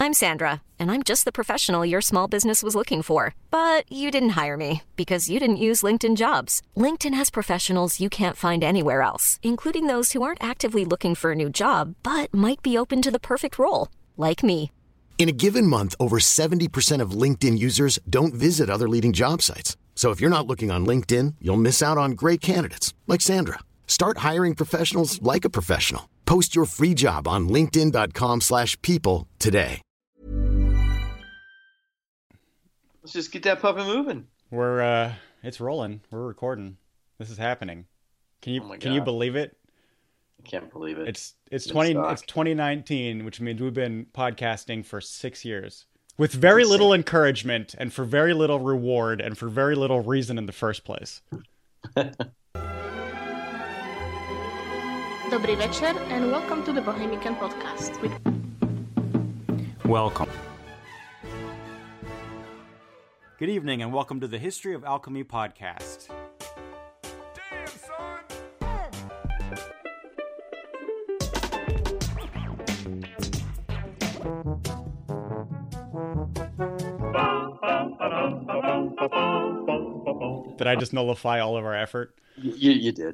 I'm Sandra, and I'm just the professional your small business was looking for. But you didn't hire me because you didn't use LinkedIn Jobs. LinkedIn has professionals you can't find anywhere else, including those who aren't actively looking for a new job, but might be open to the perfect role, like me. In a given month, over 70% of LinkedIn users don't visit other leading job sites. So if you're not looking on LinkedIn, you'll miss out on great candidates like Sandra. Start hiring professionals like a professional. Post your free job on linkedin.com/people today. Let's just get that puppy moving. It's rolling. We're recording. This is happening. Can you believe it? I can't believe it. It's 2019, which means we've been podcasting for 6 years with very little encouragement and for very little reward and for very little reason in the first place. Dobry večer and welcome to the Bohemican Podcast. Welcome. Good evening and welcome to the History of Alchemy podcast. Damn, son! Did I just nullify all of our effort? You did.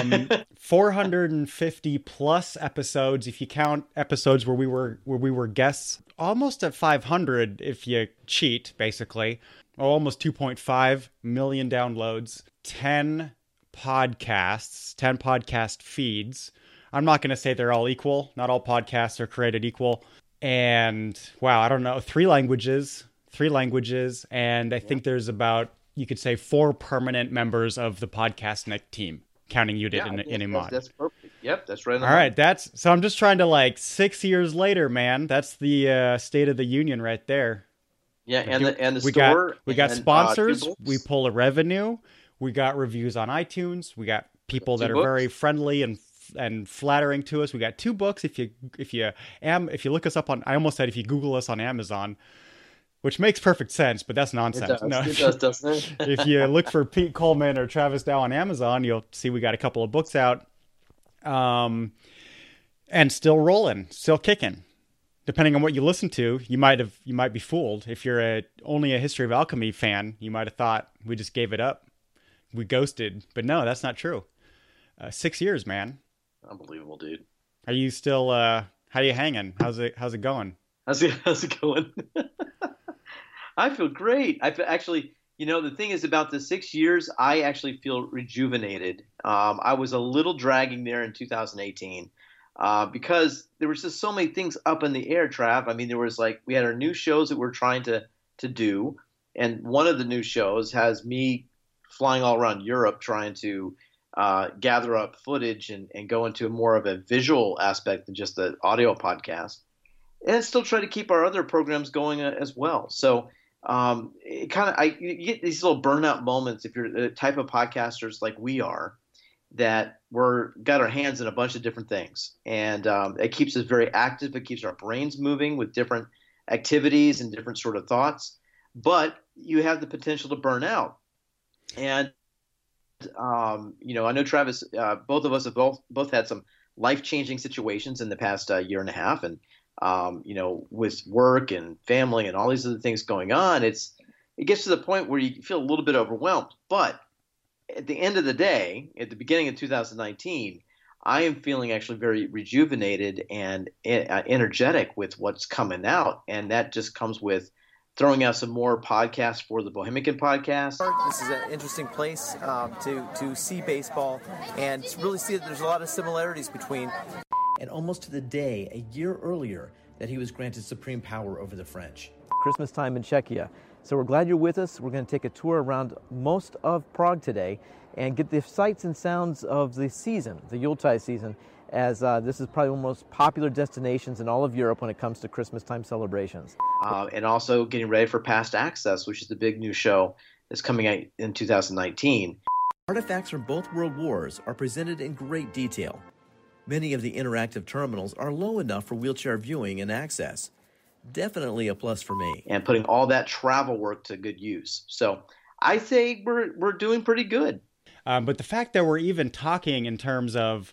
450 plus episodes if you count episodes where we were guests. Almost at 500 if you cheat, basically. Almost 2.5 million downloads. 10 podcasts, 10 podcast feeds. I'm not going to say they're all equal. Not all podcasts are created equal. And wow, I don't know, 3 languages. And I think there's about, you could say, 4 permanent members of the Podcastnik team, counting you in Imad. That's perfect. Yep, that's right. All right, so I'm just trying to 6 years later, man. That's the State of the Union right there. Yeah, and the we store. We got sponsors. We pull a revenue. We got reviews on iTunes. We got people that are very friendly and flattering to us. We got 2 books. If you look us up on, I almost said if you Google us on Amazon, which makes perfect sense, but that's nonsense. It does, doesn't it? If you look for Pete Coleman or Travis Dow on Amazon, you'll see we got a couple of books out, and still rolling, still kicking. Depending on what you listen to, you might be fooled. If you're only a History of Alchemy fan, you might have thought we just gave it up, we ghosted. But no, that's not true. 6 years, man. Unbelievable, dude. Are you still? How are you hanging? How's it going? How's it going? I feel great. I feel, actually, the thing is about the 6 years, I actually feel rejuvenated. I was a little dragging there in 2018 because there was just so many things up in the air, Trav. I mean, there was we had our new shows that we're trying to do. And one of the new shows has me flying all around Europe trying to gather up footage and go into more of a visual aspect than just the audio podcast. And still try to keep our other programs going as well. So you get these little burnout moments if you're the type of podcasters like we are, that got our hands in a bunch of different things. And it keeps us very active. It keeps our brains moving with different activities and different sort of thoughts. But you have the potential to burn out. And, I know, Travis, both of us have both had some life-changing situations in the past year and a half. And, with work and family and all these other things going on, it gets to the point where you feel a little bit overwhelmed. But at the end of the day, at the beginning of 2019, I am feeling actually very rejuvenated and energetic with what's coming out. And that just comes with throwing out some more podcasts for the Bohemican Podcast. This is an interesting place to see baseball and really see that there's a lot of similarities between. And almost to the day, a year earlier, that he was granted supreme power over the French. Christmas time in Czechia. So we're glad you're with us. We're going to take a tour around most of Prague today and get the sights and sounds of the season, the Yuletide season, as this is probably one of the most popular destinations in all of Europe when it comes to Christmas time celebrations. And also getting ready for Past Access, which is the big new show that's coming out in 2019. Artifacts from both world wars are presented in great detail. Many of the interactive terminals are low enough for wheelchair viewing and access. Definitely a plus for me. And putting all that travel work to good use. So I say we're doing pretty good. But the fact that we're even talking in terms of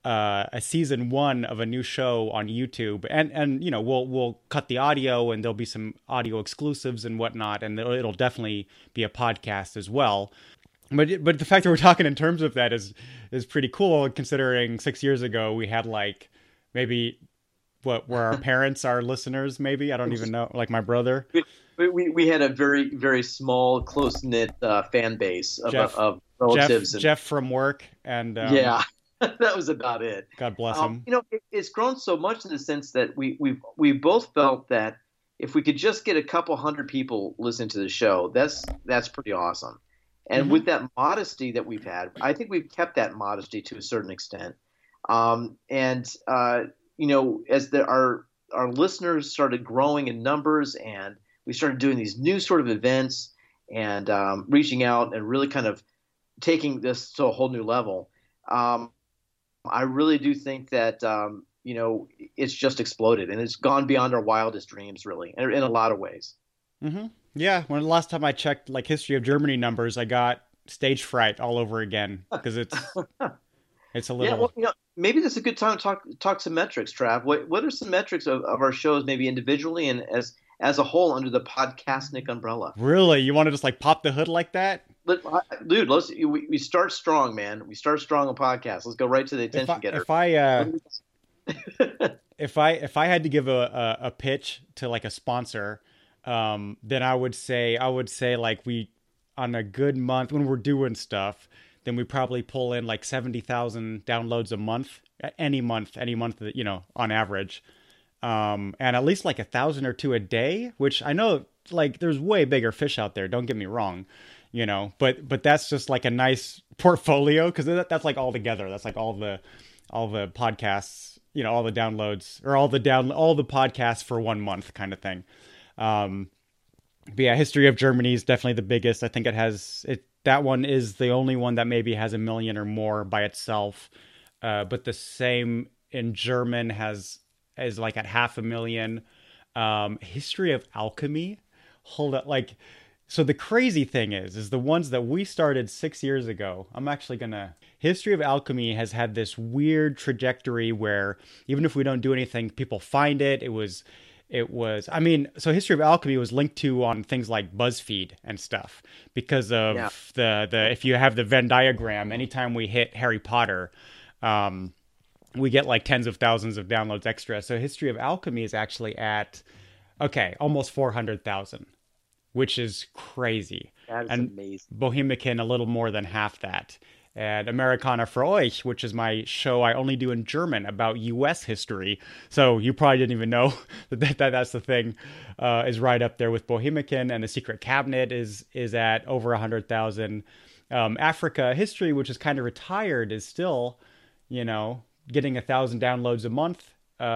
a season 1 of a new show on YouTube, and you know, we'll cut the audio, and there'll be some audio exclusives and whatnot, and it'll definitely be a podcast as well. But the fact that we're talking in terms of that is pretty cool, considering 6 years ago we had like maybe were our parents our listeners, maybe, I don't even know, like my brother. We had a very, very small, close-knit fan base of relatives. Jeff from work, and yeah. That was about it. God bless him. You know, it's grown so much in the sense that we both felt that if we could just get a couple hundred people listening to the show, that's pretty awesome. And with that modesty that we've had, I think we've kept that modesty to a certain extent. You know, as our listeners started growing in numbers, and we started doing these new sort of events and reaching out and really kind of taking this to a whole new level. I really do think that, you know, it's just exploded, and it's gone beyond our wildest dreams, really, in a lot of ways. Mm-hmm. Yeah. When the last time I checked like History of Germany numbers, I got stage fright all over again, because it's a little. Yeah, well, you know, maybe this is a good time to talk some metrics, Trav. What are some metrics of our shows, maybe individually and as a whole, under the Podcastnik umbrella? Really? You want to just like pop the hood like that? Dude, we start strong, man. We start strong on podcasts. Let's go right to the attention getter. If I had to give a pitch to like a sponsor, then I would say like, we, on a good month when we're doing stuff, then we probably pull in like 70,000 downloads a month, any month, you know, on average. And at least like 1,000 or 2 a day, which I know like there's way bigger fish out there. Don't get me wrong, you know, but that's just like a nice portfolio, because that's like all together. That's like all the podcasts, you know, all the downloads, or all the podcasts for 1 month kind of thing. But yeah, History of Germany is definitely the biggest. I think that one is the only one that maybe has 1 million or more by itself. But the same in German is like at 500,000. History of Alchemy, hold up, like, so the crazy thing is the ones that we started 6 years ago. History of Alchemy has had this weird trajectory where even if we don't do anything, people find it. I mean, so History of Alchemy was linked to on things like BuzzFeed and stuff because of the if you have the Venn diagram, anytime we hit Harry Potter, we get like tens of thousands of downloads extra. So History of Alchemy is actually at, almost 400,000, which is crazy. That is and amazing. Bohemican, a little more than half that. And Amerikaner für euch, which is my show I only do in German about U.S. history. So you probably didn't even know that's the thing, is right up there with Bohemican. And The Secret Cabinet is at over 100,000. Africa History, which is kind of retired, is still, you know, getting 1,000 downloads a month.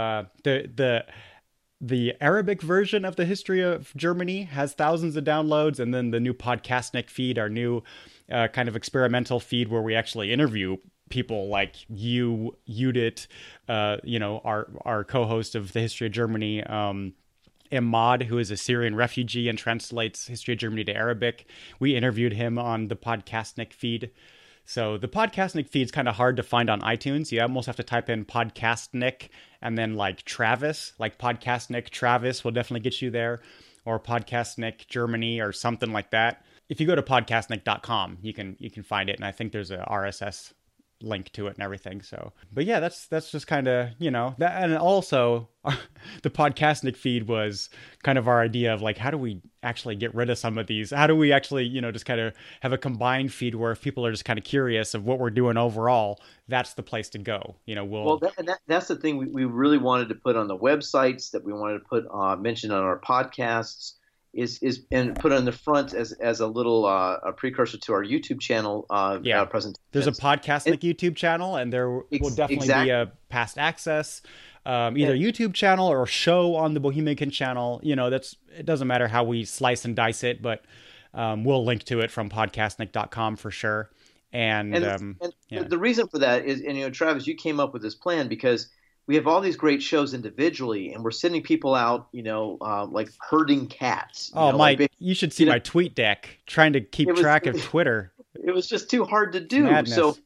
The Arabic version of the History of Germany has thousands of downloads, and then the new Podcastnik feed, our new kind of experimental feed where we actually interview people like you, Judith, you know, our co-host of the History of Germany, Imad, who is a Syrian refugee and translates History of Germany to Arabic. We interviewed him on the Podcastnik feed. So the Podcastnik feed's kind of hard to find on iTunes. You almost have to type in Podcastnik and then like Travis, like Podcastnik Travis will definitely get you there, or Podcastnik Germany or something like that. If you go to podcastnik.com, you can find it, and I think there's a RSS link to it and everything. So, but yeah, that's just kind of, you know, that. And also the Podcastnik feed was kind of our idea of like, how do we actually get rid of some of these? How do we actually, you know, just kind of have a combined feed where if people are just kind of curious of what we're doing overall, that's the place to go. You know, that's the thing we really wanted to put on the websites, that we wanted to put mentioned on our podcasts, is and put on the front as a little a precursor to our YouTube channel presentation. There's a Podcastnik YouTube channel, and there will definitely be a past access, either YouTube channel or show on the Bohemican channel. You know, it doesn't matter how we slice and dice it, but we'll link to it from podcastnik.com for sure. And the reason for that is, and you know, Travis, you came up with this plan because we have all these great shows individually, and we're sending people out, you know, like herding cats. Oh, Mike, you should see my tweet deck, trying to keep track of Twitter. It was just too hard to do. Madness.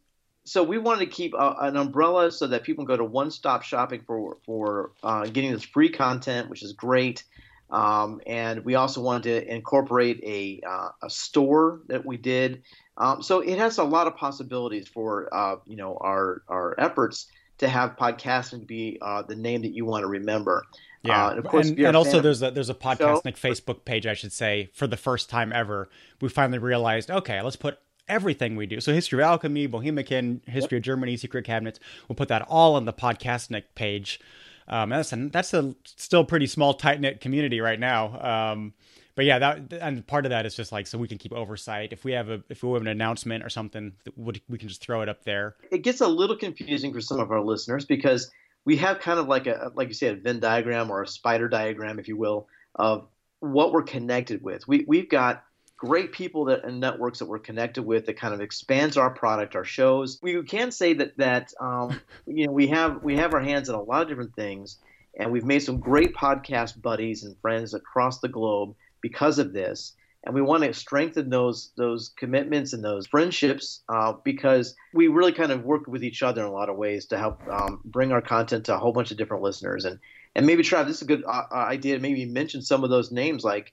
So we wanted to keep an umbrella so that people can go to one-stop shopping for getting this free content, which is great. And we also wanted to incorporate a store that we did. So it has a lot of possibilities for our efforts to have podcasting be the name that you want to remember. Yeah, and of course, and also there's a Podcastnik Facebook page, I should say, for the first time ever. We finally realized, okay, let's put everything we do. So History of Alchemy, Bohemican, History of Germany, Secret Cabinets. We'll put that all on the Podcastnik page. That's a still pretty small, tight-knit community right now. But yeah, and part of that is just like so we can keep oversight. If we have an announcement or something, we can just throw it up there. It gets a little confusing for some of our listeners because we have kind of like you say, a Venn diagram or a spider diagram, if you will, of what we're connected with. We've got great people and networks that we're connected with that kind of expands our product, our shows. We can say that we have our hands in a lot of different things, and we've made some great podcast buddies and friends across the globe because of this. And we want to strengthen those commitments and those friendships because we really kind of work with each other in a lot of ways to help bring our content to a whole bunch of different listeners. And maybe, Trav, this is a good idea to maybe mention some of those names like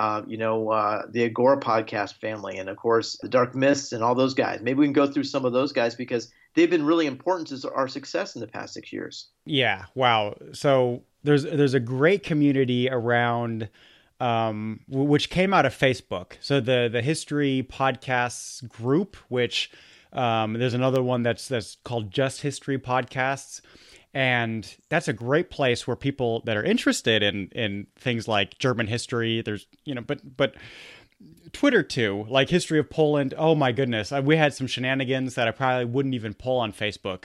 the Agora podcast family, and of course the Dark Myths and all those guys. Maybe we can go through some of those guys because they've been really important to our success in the past 6 years. Yeah. Wow. So there's a great community around, which came out of Facebook. So the History Podcasts group, which there's another one that's called Just History Podcasts. And that's a great place where people that are interested in things like German history, there's, but Twitter too, like History of Poland. Oh my goodness. We had some shenanigans that I probably wouldn't even pull on Facebook.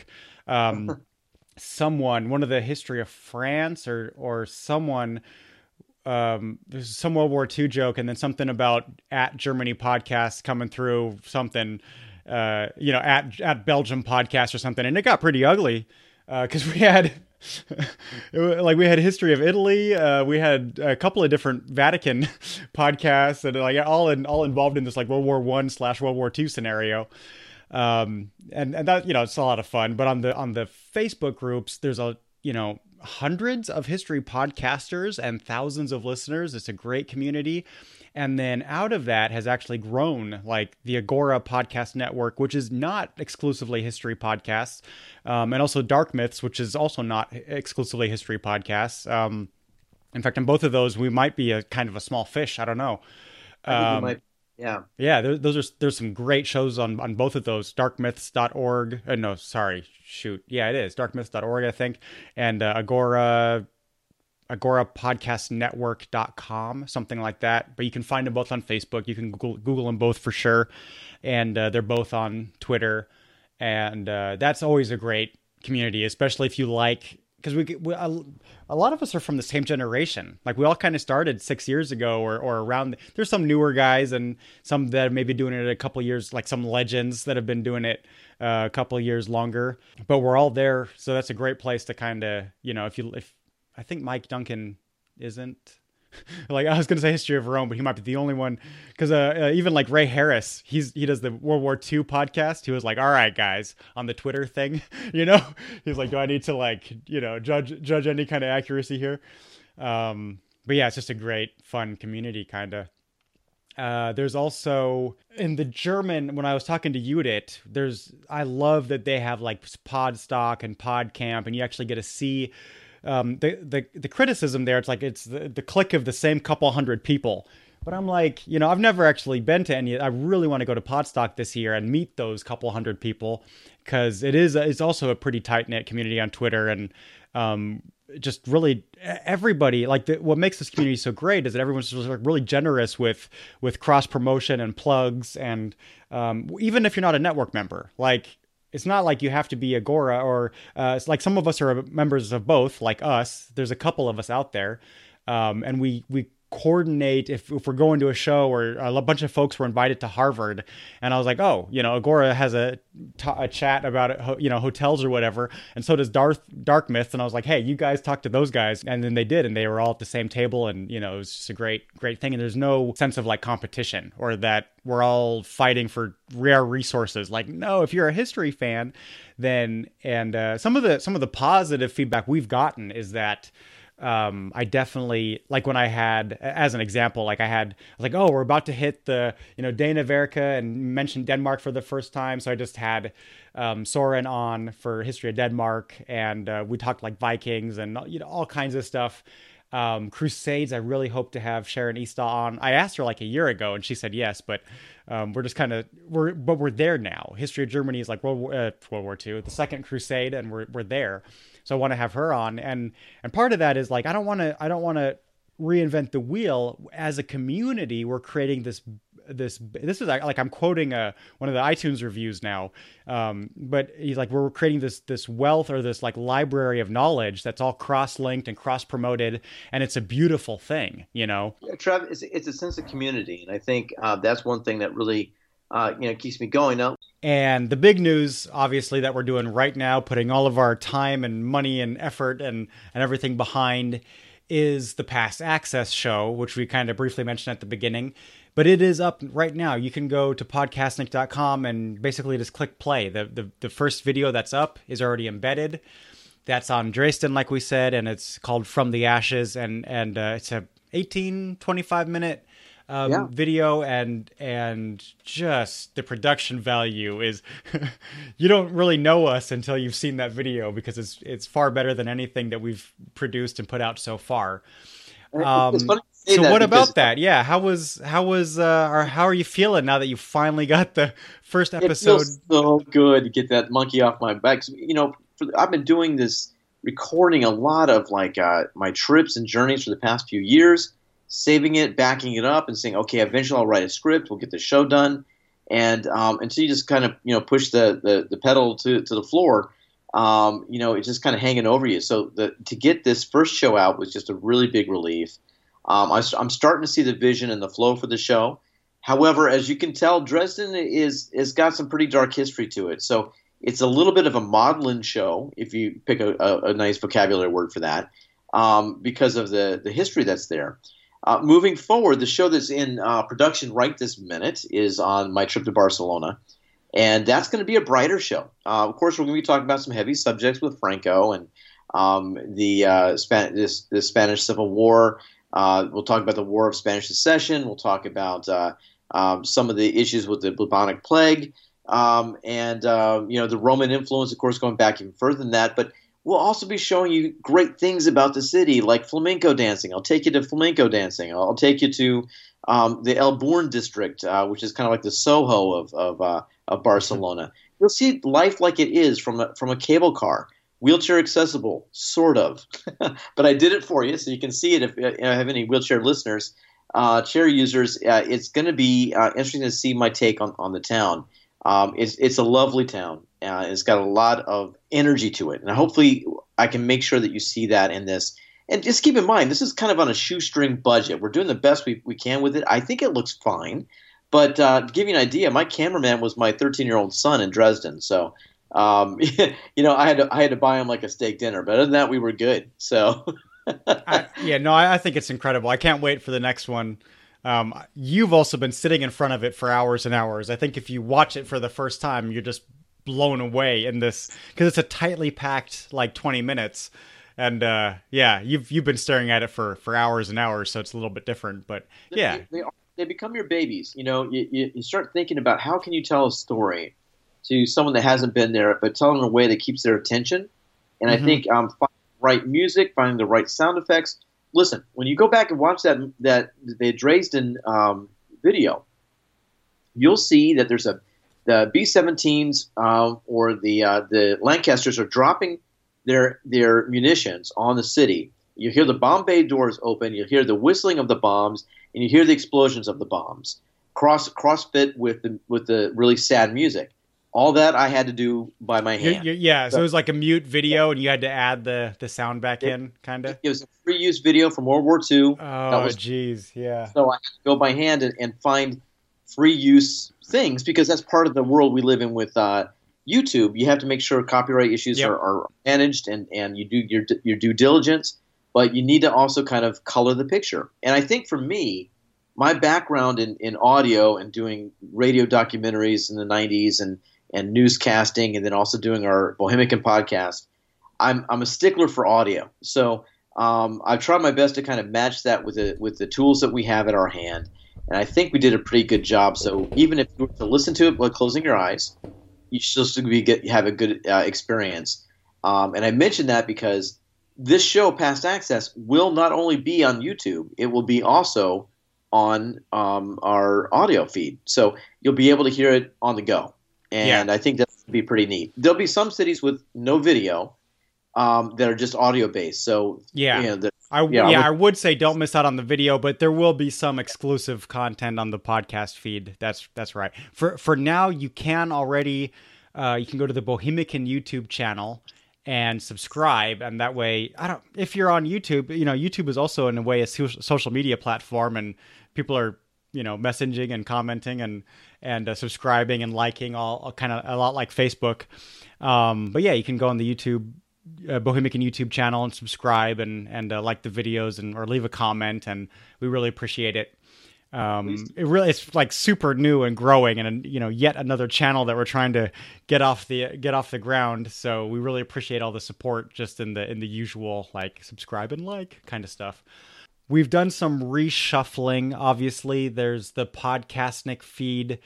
One of the History of France or someone, there's some World War II joke and then something about at Germany podcasts coming through something, at Belgium podcast or something. And it got pretty ugly. Because we had History of Italy, we had a couple of different Vatican podcasts and like all involved in this like World War I/World War II scenario, and that it's a lot of fun. But on the Facebook groups, there's hundreds of history podcasters and thousands of listeners. It's a great community. And then out of that has actually grown like the Agora podcast network, which is not exclusively history podcasts, and also Dark Myths, which is also not exclusively history podcasts. In fact, in both of those, we might be a kind of a small fish. I don't know. I think we might. Yeah. Yeah. There's some great shows on both of those. Darkmyths.org. Yeah, it is darkmyths.org, I think. And agorapodcastnetwork.com, something like that. But you can find them both on Facebook. You can Google them both for sure. And they're both on Twitter. And that's always a great community, especially if you like, because a lot of us are from the same generation. Like we all kind of started 6 years ago or around. There's some newer guys and some that may be doing it a couple of years, like some legends that have been doing it a couple of years longer. But we're all there. So that's a great place to kind of, if I think Mike Duncan isn't like, I was going to say History of Rome, but he might be the only one. Because even like Ray Harris, he does the World War II podcast. He was like, all right, guys, on the Twitter thing, he's like, do I need to judge any kind of accuracy here? But yeah, it's just a great, fun community kind of. There's also in the German, when I was talking to Judith, I love that they have like Podstock and PodCamp, and you actually get to see the criticism there. It's like it's the clique of the same couple hundred people. But I'm like, I've never actually been to any. I really want to go to Podstock this year and meet those couple hundred people because it's also a pretty tight knit community on Twitter, and just really everybody what makes this community so great is that everyone's just like really generous with cross promotion and plugs, and even if you're not a network member, like. It's not like you have to be Agora or it's like some of us are members of both, like us. There's a couple of us out there. And we coordinate if we're going to a show, or a bunch of folks were invited to Harvard, and I was like, oh, Agora has a chat about it, hotels or whatever, and so does Dark Myths, and I was like, hey, you guys talk to those guys, and then they did, and they were all at the same table, and it was just a great thing, and there's no sense of like competition or that we're all fighting for rare resources. Like, no, if you're a history fan, then some of the positive feedback we've gotten is that I definitely, like, when I had, as an example, like I was like, oh, we're about to hit the, Dana Verka and mention Denmark for the first time. So I just had Soren on for History of Denmark, and we talked like Vikings and, all kinds of stuff. Crusades, I really hope to have Sharon Eastaugh on. I asked her like a year ago and she said yes, but we're just we're there now. History of Germany is like World War II, the Second Crusade, and we're there. So I want to have her on, and part of that is like I don't want to reinvent the wheel. As a community, we're creating this is like, I'm quoting one of the iTunes reviews now, but he's like, we're creating this wealth, or this like library of knowledge that's all cross-linked and cross-promoted, and it's a beautiful thing, Yeah, Trev, it's a sense of community, and I think that's one thing that really keeps me going. Now, and the big news, obviously, that we're doing right now, putting all of our time and money and effort and everything behind, is the Past Access show, which we kind of briefly mentioned at the beginning. But it is up right now. You can go to podcastnik.com and basically just click play. The first video that's up is already embedded. That's on Dresden, like we said, and it's called From the Ashes, and it's a 25 minute video, and just the production value is you don't really know us until you've seen that video, because it's far better than anything that we've produced and put out so far. It's funny. So what about that? Yeah, how are you feeling now that you finally got the first episode? It feels so good to get that monkey off my back. I've been doing this, recording a lot of like my trips and journeys for the past few years, saving it, backing it up, and saying, okay, eventually I'll write a script, we'll get the show done, and until you just kind of push the pedal to the floor, it's just kind of hanging over you. So to get this first show out was just a really big relief. I'm starting to see the vision and the flow for the show. However, as you can tell, Dresden is got some pretty dark history to it. So it's a little bit of a maudlin show, if you pick a nice vocabulary word for that, because of the history that's there. Moving forward, the show that's in production right this minute is on my trip to Barcelona, and that's going to be a brighter show. Of course, we're going to be talking about some heavy subjects with Franco and the Spanish Civil War. We'll talk about the War of Spanish Succession. We'll talk about some of the issues with the bubonic plague, and the Roman influence, of course, going back even further than that. But we'll also be showing you great things about the city, like flamenco dancing. I'll take you to flamenco dancing. I'll take you to the El Bourne district, which is kind of like the Soho of Barcelona. You'll see life like it is from a cable car. Wheelchair accessible, sort of. But I did it for you so you can see it if I have any wheelchair listeners, chair users. It's going to be interesting to see my take on the town. It's a lovely town. It's got a lot of energy to it. And hopefully I can make sure that you see that in this. And just keep in mind, this is kind of on a shoestring budget. We're doing the best we can with it. I think it looks fine. But to give you an idea, my cameraman was my 13-year-old son in Dresden. So I had to buy him like a steak dinner, but other than that, we were good. So, I think it's incredible. I can't wait for the next one. You've also been sitting in front of it for hours and hours. I think if you watch it for the first time, you're just blown away in this, because it's a tightly packed like 20 minutes. And you've been staring at it for hours and hours, so it's a little bit different. But yeah, they become your babies. You start thinking about how can you tell a story to someone that hasn't been there, but tell them in a way that keeps their attention. And I think finding the right music, finding the right sound effects. Listen, when you go back and watch the Dresden video, you'll see that there's the B-17s or the Lancasters are dropping their munitions on the city. You hear the bomb bay doors open, you hear the whistling of the bombs, and you hear the explosions of the bombs. Crossfit with the really sad music. All that I had to do by my hand. Yeah, so it was like a mute video, and you had to add the sound back in, kind of? It was a free use video from World War II. Oh, geez, yeah. So I had to go by hand and find free use things, because that's part of the world we live in with YouTube. You have to make sure copyright issues are managed, and you do your due diligence, but you need to also kind of color the picture. And I think for me, my background in audio and doing radio documentaries in the 90s and newscasting, and then also doing our Bohemican podcast, I'm a stickler for audio. So I've tried my best to kind of match that with the tools that we have at our hand, and I think we did a pretty good job. So even if you were to listen to it while closing your eyes, you should still have a good experience. And I mention that because this show, Past Access, will not only be on YouTube, it will be also on our audio feed. So you'll be able to hear it on the go. And I think that would be pretty neat. There'll be some cities with no video that are just audio based. So I would say don't miss out on the video, but there will be some exclusive content on the podcast feed. That's right. For now, you can already you can go to the Bohemican YouTube channel and subscribe, and that way, if you're on YouTube, YouTube is also in a way a social media platform, and people are messaging and commenting and subscribing and liking, all kind of a lot like Facebook. But yeah, you can go on the YouTube Bohemican YouTube channel and subscribe and like the videos or leave a comment, and we really appreciate it. It's like super new and growing, and yet another channel that we're trying to get off the ground. So we really appreciate all the support, just in the usual like subscribe and like kind of stuff. We've done some reshuffling. Obviously, there's the Podcastnik feed,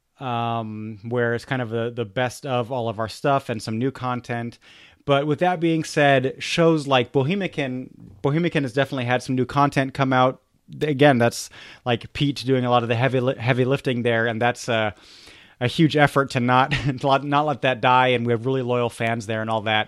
where it's kind of the best of all of our stuff and some new content. But with that being said, shows like Bohemican has definitely had some new content come out. Again, that's like Pete doing a lot of the heavy lifting there, and that's a huge effort to not let that die. And we have really loyal fans there and all that.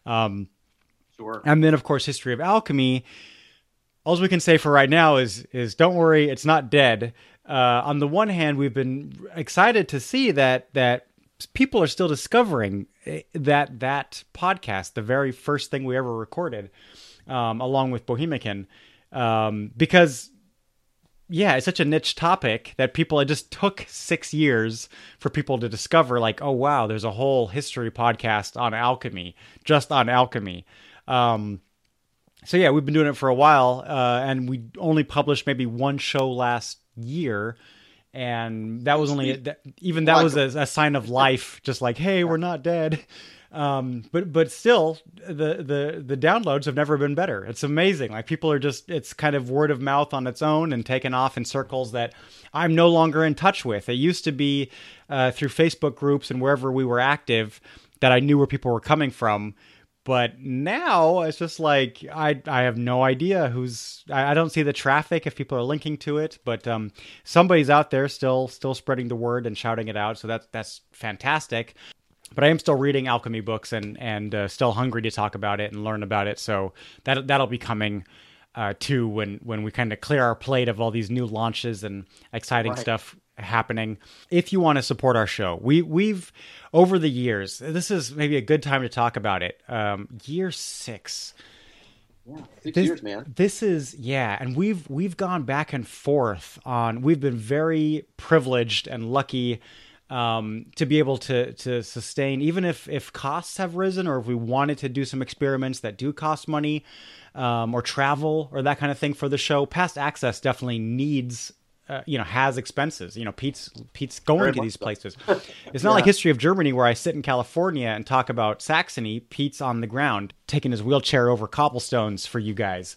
Sure. And then, of course, History of Alchemy. All we can say for right now is don't worry, it's not dead. On the one hand, we've been excited to see that people are still discovering that podcast, the very first thing we ever recorded, along with Bohemican, because it's such a niche topic that it just took 6 years for people to discover, like, oh wow, there's a whole history podcast on alchemy, just on alchemy. So yeah, we've been doing it for a while, and we only published maybe one show last year, and that was only that was a sign of life, just like, hey, we're not dead. But still, the downloads have never been better. It's amazing. Like, people are it's kind of word of mouth on its own and taken off in circles that I'm no longer in touch with. It used to be through Facebook groups and wherever we were active that I knew where people were coming from. But now it's just like, I have no idea I don't see the traffic if people are linking to it, but somebody's out there still spreading the word and shouting it out. So that's fantastic. But I am still reading alchemy books and still hungry to talk about it and learn about it. So that'll be coming too when we kind of clear our plate of all these new launches and exciting stuff happening. If you want to support our show, we've over the years, this is maybe a good time to talk about it. Year 6. Yeah, 6 years, man. This is, and we've gone back and forth on. We've been very privileged and lucky to be able to sustain, even if costs have risen, or if we wanted to do some experiments that do cost money, or travel or that kind of thing for the show. Past Access definitely needs. Has expenses. Pete's going to these places. It's not like History of Germany, where I sit in California and talk about Saxony. Pete's on the ground taking his wheelchair over cobblestones for you guys.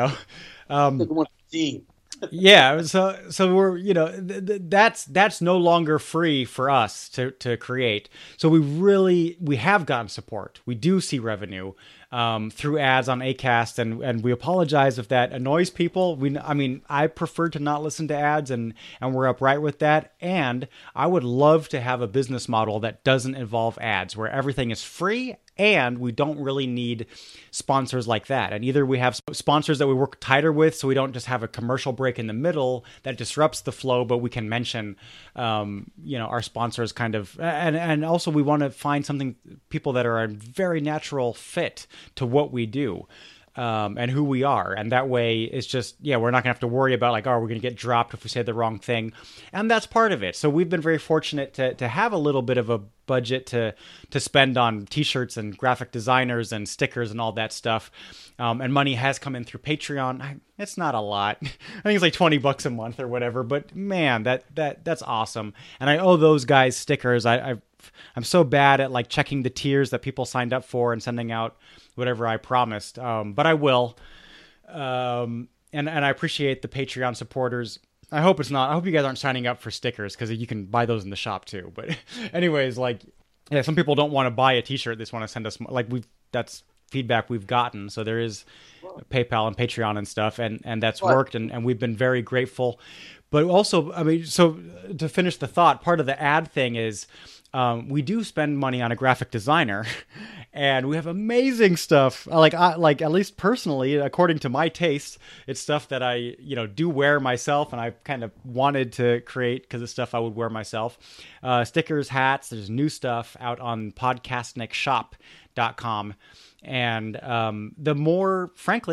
So we're that's no longer free for us to create. So we have gotten support. We do see revenue. through ads on Acast, and we apologize if that annoys people. I prefer to not listen to ads, and we're upright with that. And I would love to have a business model that doesn't involve ads, where everything is free and we don't really need sponsors like that. And either we have sponsors that we work tighter with, so we don't just have a commercial break in the middle that disrupts the flow, but we can mention, our sponsors kind of, and also we want to find people that are a very natural fit to what we do. And who we are. And that way it's just, we're not gonna have to worry about we're gonna get dropped if we say the wrong thing. And that's part of it. So we've been very fortunate to have a little bit of a budget to spend on t-shirts and graphic designers and stickers and all that stuff. And money has come in through Patreon. It's not a lot. I think it's like $20 a month or whatever, but man, that's awesome. And I owe those guys stickers. I'm so bad at checking the tiers that people signed up for and sending out whatever I promised. But I will. And I appreciate the Patreon supporters. I hope you guys aren't signing up for stickers, because you can buy those in the shop too. But anyways, some people don't want to buy a t-shirt. They just want to send us, that's feedback we've gotten. So there is PayPal and Patreon and stuff, and that's worked, and we've been very grateful. But also, so to finish the thought, part of the ad thing is, we do spend money on a graphic designer, and we have amazing stuff. At least personally, according to my taste, it's stuff that I, do wear myself, and I kind of wanted to create because it's stuff I would wear myself. Stickers, hats. There's new stuff out on podcastnicshop.com. And the more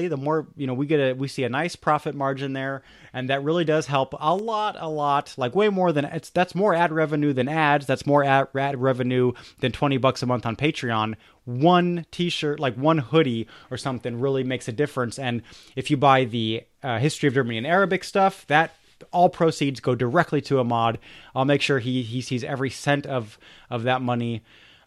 we see a nice profit margin there, and that really does help a lot, way more than that's more ad revenue than ads. That's more ad revenue than $20 a month on Patreon. One t-shirt, one hoodie or something, really makes a difference. And if you buy the History of Germany and Arabic stuff, that all proceeds go directly to Ahmad. I'll make sure he sees every cent of that money.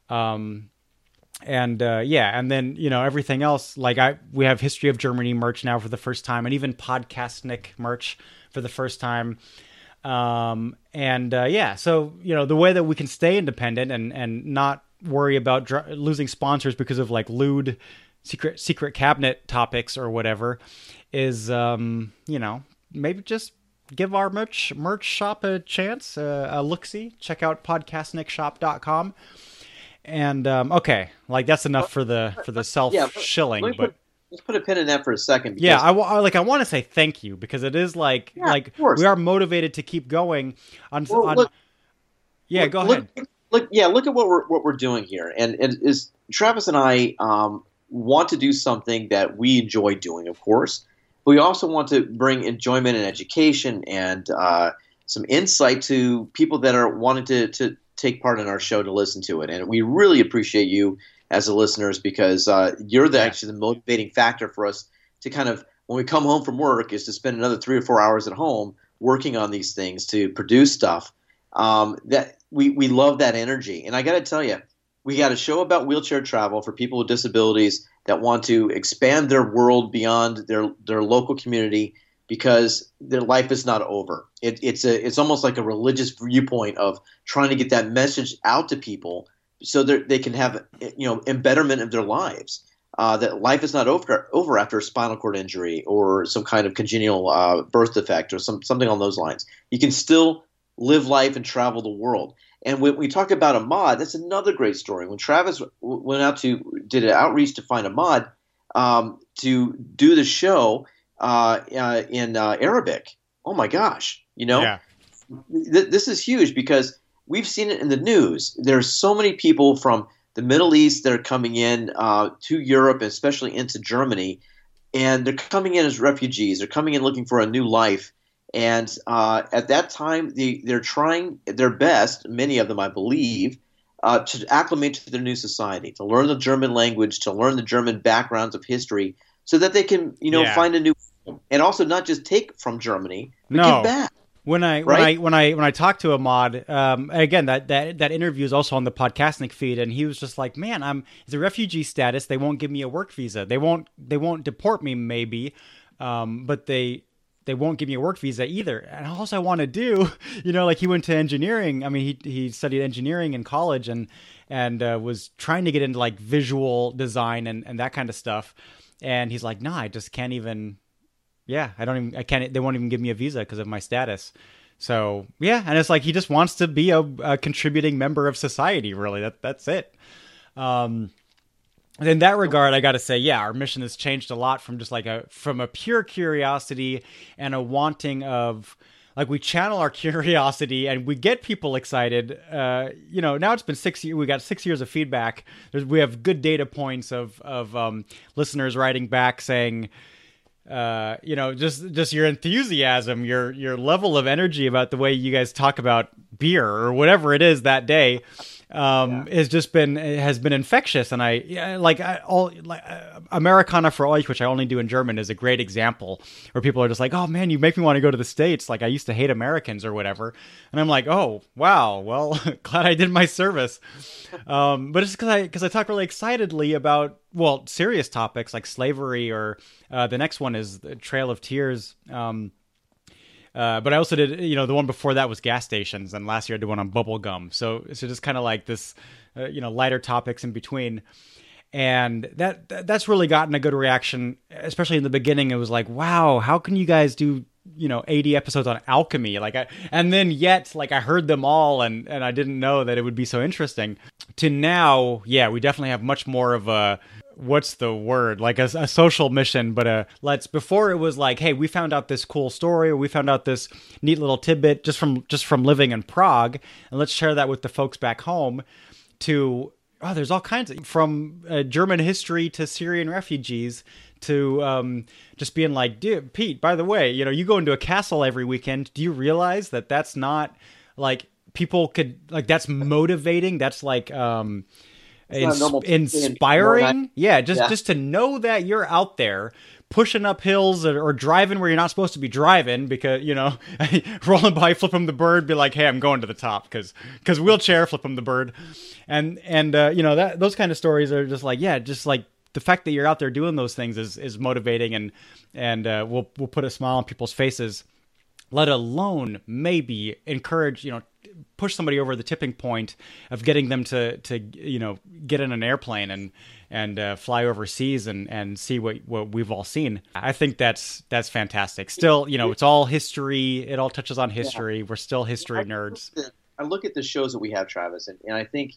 And then, everything else, we have History of Germany merch now for the first time, and even Podcastnik merch for the first time. So, the way that we can stay independent and not worry about losing sponsors because of lewd secret cabinet topics or whatever is, maybe just give our merch shop a chance, a look-see. Check out podcastnicshop.com. And that's enough for the self-shilling. But let's put a pin in that for a second. Because, I want to say thank you, because it is we are motivated to keep going. Go ahead. Look at what we're doing here, and it is Travis and I want to do something that we enjoy doing, of course. But we also want to bring enjoyment and education and some insight to people that are wanting to take part in our show, to listen to it. And we really appreciate you as the listeners, because you're actually the motivating factor for us to kind of, when we come home from work, is to spend another 3 or 4 hours at home working on these things to produce stuff. That we love that energy. And I got to tell you, we got a show about wheelchair travel for people with disabilities that want to expand their world beyond their local community, because their life is not over. It's almost like a religious viewpoint of trying to get that message out to people so that they can have embetterment of their lives. That life is not over after a spinal cord injury or some kind of congenital birth defect or something on those lines. You can still live life and travel the world. And when we talk about Ahmad, that's another great story. When Travis did an outreach to find Ahmad to do the show in Arabic. Oh my gosh, this is huge, because we've seen it in the news. There's so many people from the Middle East that are coming in to Europe, especially into Germany, and they're coming in as refugees. They're coming in looking for a new life. And at that time, they're trying their best, many of them, I believe, to acclimate to their new society, to learn the German language, to learn the German backgrounds of history, so that they can, find a new, and also not just take from Germany, but give back. When I talked to Ahmad, again, that interview is also on the Podcastnik feed, and he was just like, "Man, it's a refugee status. They won't give me a work visa. They won't deport me, maybe, but they won't give me a work visa either. And all I want to do, he went to engineering. I mean, he studied engineering in college, and was trying to get into like visual design and that kind of stuff. And he's like, no, I just can't even. Yeah, I can't. They won't even give me a visa because of my status. So yeah, and it's like he just wants to be a contributing member of society. Really, that's it. In that regard, I got to say, yeah, our mission has changed a lot from just like from a pure curiosity and a wanting of, like, we channel our curiosity and we get people excited. Now it's been 6 years. We got 6 years of feedback. We have good data points of listeners writing back saying, just your enthusiasm, your level of energy about the way you guys talk about beer or whatever it is that day, has been infectious. And Americana for Euch, which I only do in German, is a great example where people are just like, oh man, you make me want to go to the States. Like, I used to hate Americans or whatever. And I'm like, oh wow, well, glad I did my service. But it's because I talk really excitedly about, well, serious topics like slavery, or the next one is the Trail of Tears. But I also did, the one before that was gas stations, and last year I did one on bubble gum. So just kind of like this, lighter topics in between. And that's really gotten a good reaction, especially in the beginning. It was like, wow, how can you guys do, 80 episodes on alchemy? And then I heard them all and I didn't know that it would be so interesting. To now, yeah, we definitely have much more of a, what's the word? Like a social mission, but before it was like, hey, we found out this cool story, or we found out this neat little tidbit just from living in Prague, and let's share that with the folks back home. To, oh, there's all kinds of, from German history to Syrian refugees to just being like, dude, Pete, by the way, you go into a castle every weekend. Do you realize that that's not like people could, like, that's motivating. That's like, inspiring. Yeah, just to know that you're out there pushing up hills or driving where you're not supposed to be driving, because rolling by, flip him the bird, be like, hey, I'm going to the top because wheelchair, flip him the bird, and that those kind of stories are just like, yeah, just like the fact that you're out there doing those things is motivating, and will put a smile on people's faces, let alone maybe encourage, push somebody over the tipping point of getting them to get in an airplane and fly overseas and see what we've all seen. I think that's fantastic. Still, it's all history. It all touches on history. Yeah. We're still history nerds. I look at the shows that we have, Travis, and I think,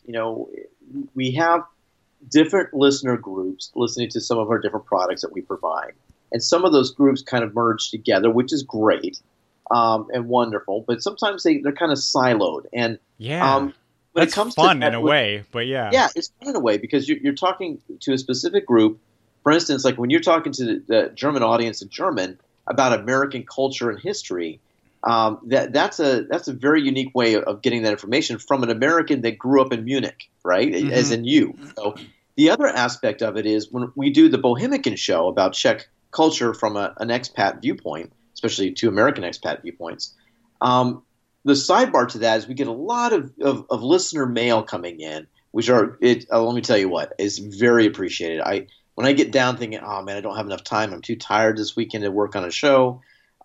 we have different listener groups listening to some of our different products that we provide. And some of those groups kind of merge together, which is great. And wonderful, but sometimes they're kind of siloed, and that's fun in a way. But yeah, it's fun in a way because you're talking to a specific group. For instance, like when you're talking to the German audience in German about American culture and history, that's a very unique way of getting that information from an American that grew up in Munich, right? Mm-hmm. As in you. So the other aspect of it is when we do the Bohemican show about Czech culture from an expat viewpoint, especially two American expat viewpoints. The sidebar to that is we get a lot of listener mail coming in, which let me tell you what, is very appreciated. When I get down thinking, oh man, I don't have enough time, I'm too tired this weekend to work on a show,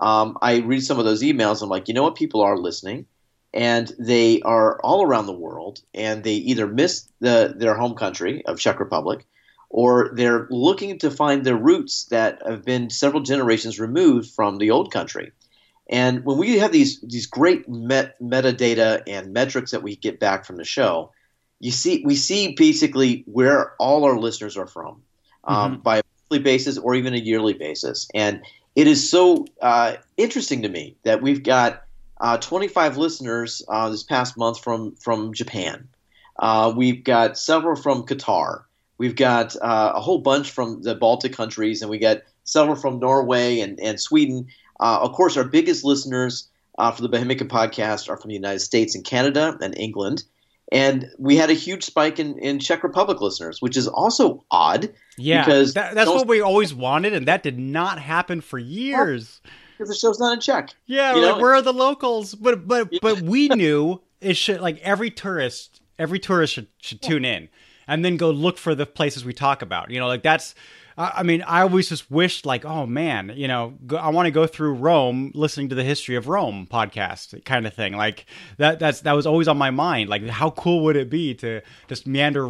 I read some of those emails. I'm like, you know what, people are listening, and they are all around the world, and they either miss their home country of Czech Republic, or they're looking to find their roots that have been several generations removed from the old country. And when we have these great metadata and metrics that we get back from the show, we see basically where all our listeners are from, by a monthly basis or even a yearly basis. And it is so interesting to me that we've got 25 listeners this past month from Japan. We've got several from Qatar. We've got a whole bunch from the Baltic countries, and we got several from Norway and Sweden. Of course, our biggest listeners for the Bohemican podcast are from the United States and Canada and England. And we had a huge spike in Czech Republic listeners, which is also odd. Yeah, because that's what we always wanted, and that did not happen for years. Because the show's not in Czech. Yeah, like, where are the locals? But we knew it should, like, every tourist should tune in. And then go look for the places we talk about. Like that's, I mean, I always just wished, like, oh man, I want to go through Rome, listening to the History of Rome podcast, kind of thing. Like that was always on my mind. Like, how cool would it be to just meander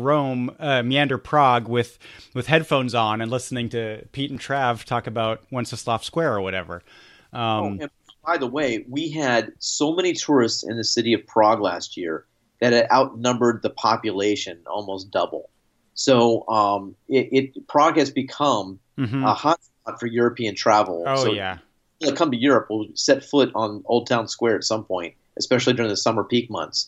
Prague with headphones on and listening to Pete and Trav talk about Wenceslav Square or whatever. And by the way, we had so many tourists in the city of Prague last year that it outnumbered the population almost double. So Prague has become a hotspot for European travel. Oh, so yeah. People that come to Europe will set foot on Old Town Square at some point, especially during the summer peak months.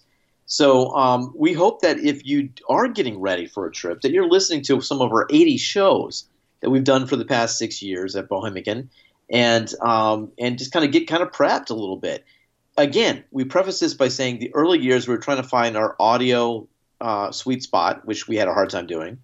So we hope that if you are getting ready for a trip, that you're listening to some of our 80 shows that we've done for the past 6 years at Bohemican, and just kind of get prepped a little bit. Again, we preface this by saying the early years we were trying to find our audio sweet spot, which we had a hard time doing,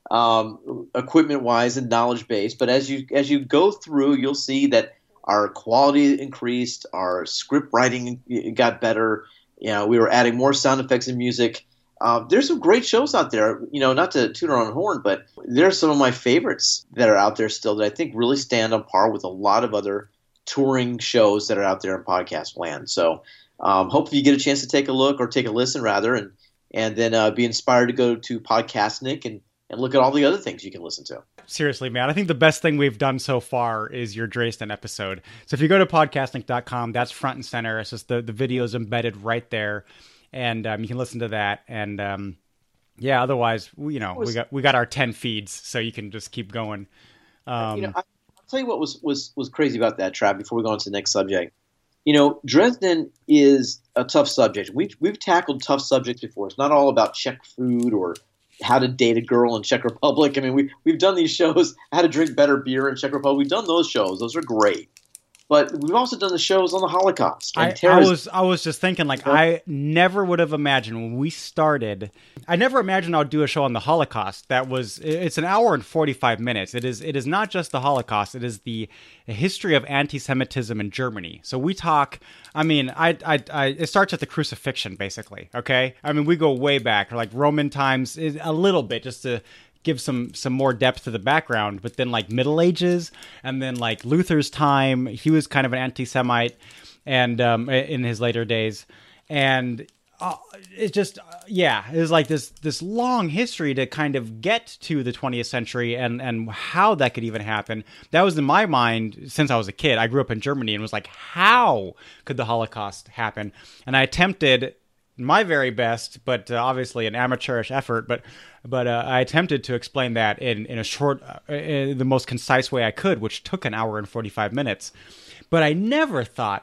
equipment-wise and knowledge-based. But as you go through, you'll see that our quality increased, our script writing got better. We were adding more sound effects and music. There's some great shows out there. Not to toot our own horn, but there's some of my favorites that are out there still that I think really stand on par with a lot of other touring shows that are out there in podcast land. So hopefully you get a chance to take a look, or take a listen rather, and then be inspired to go to Podcastnik and look at all the other things you can listen to. Seriously, man, I think the best thing we've done so far is your Dresden episode. So if you go to podcastnik.com, that's front and center. It's just the video is embedded right there, and you can listen to that. And otherwise, we got our 10 feeds, so you can just keep going. I'll tell you what was crazy about that, Trav, before we go on to the next subject. Dresden is a tough subject. We've tackled tough subjects before. It's not all about Czech food or how to date a girl in Czech Republic. I mean, we've done these shows, how to drink better beer in Czech Republic. We've done those shows. Those are great. But we've also done the shows on the Holocaust. And I was just thinking, like, I never would have imagined when we started. I never imagined I'd do a show on the Holocaust. It's an hour and 45 minutes. It is not just the Holocaust. It is the history of anti-Semitism in Germany. So we talk. I mean, it starts at the crucifixion, basically. Okay, I mean, we go way back, like Roman times, a little bit, just to give some more depth to the background, but then like Middle Ages, and then like Luther's time, he was kind of an anti-Semite, and in his later days, and it just it was like this long history to kind of get to the 20th century and how that could even happen. That was in my mind since I was a kid. I grew up in Germany and was like, how could the Holocaust happen? And I attempted my very best, but obviously an amateurish effort, but I attempted to explain that in a short, in the most concise way I could, which took an hour and 45 minutes. But I never thought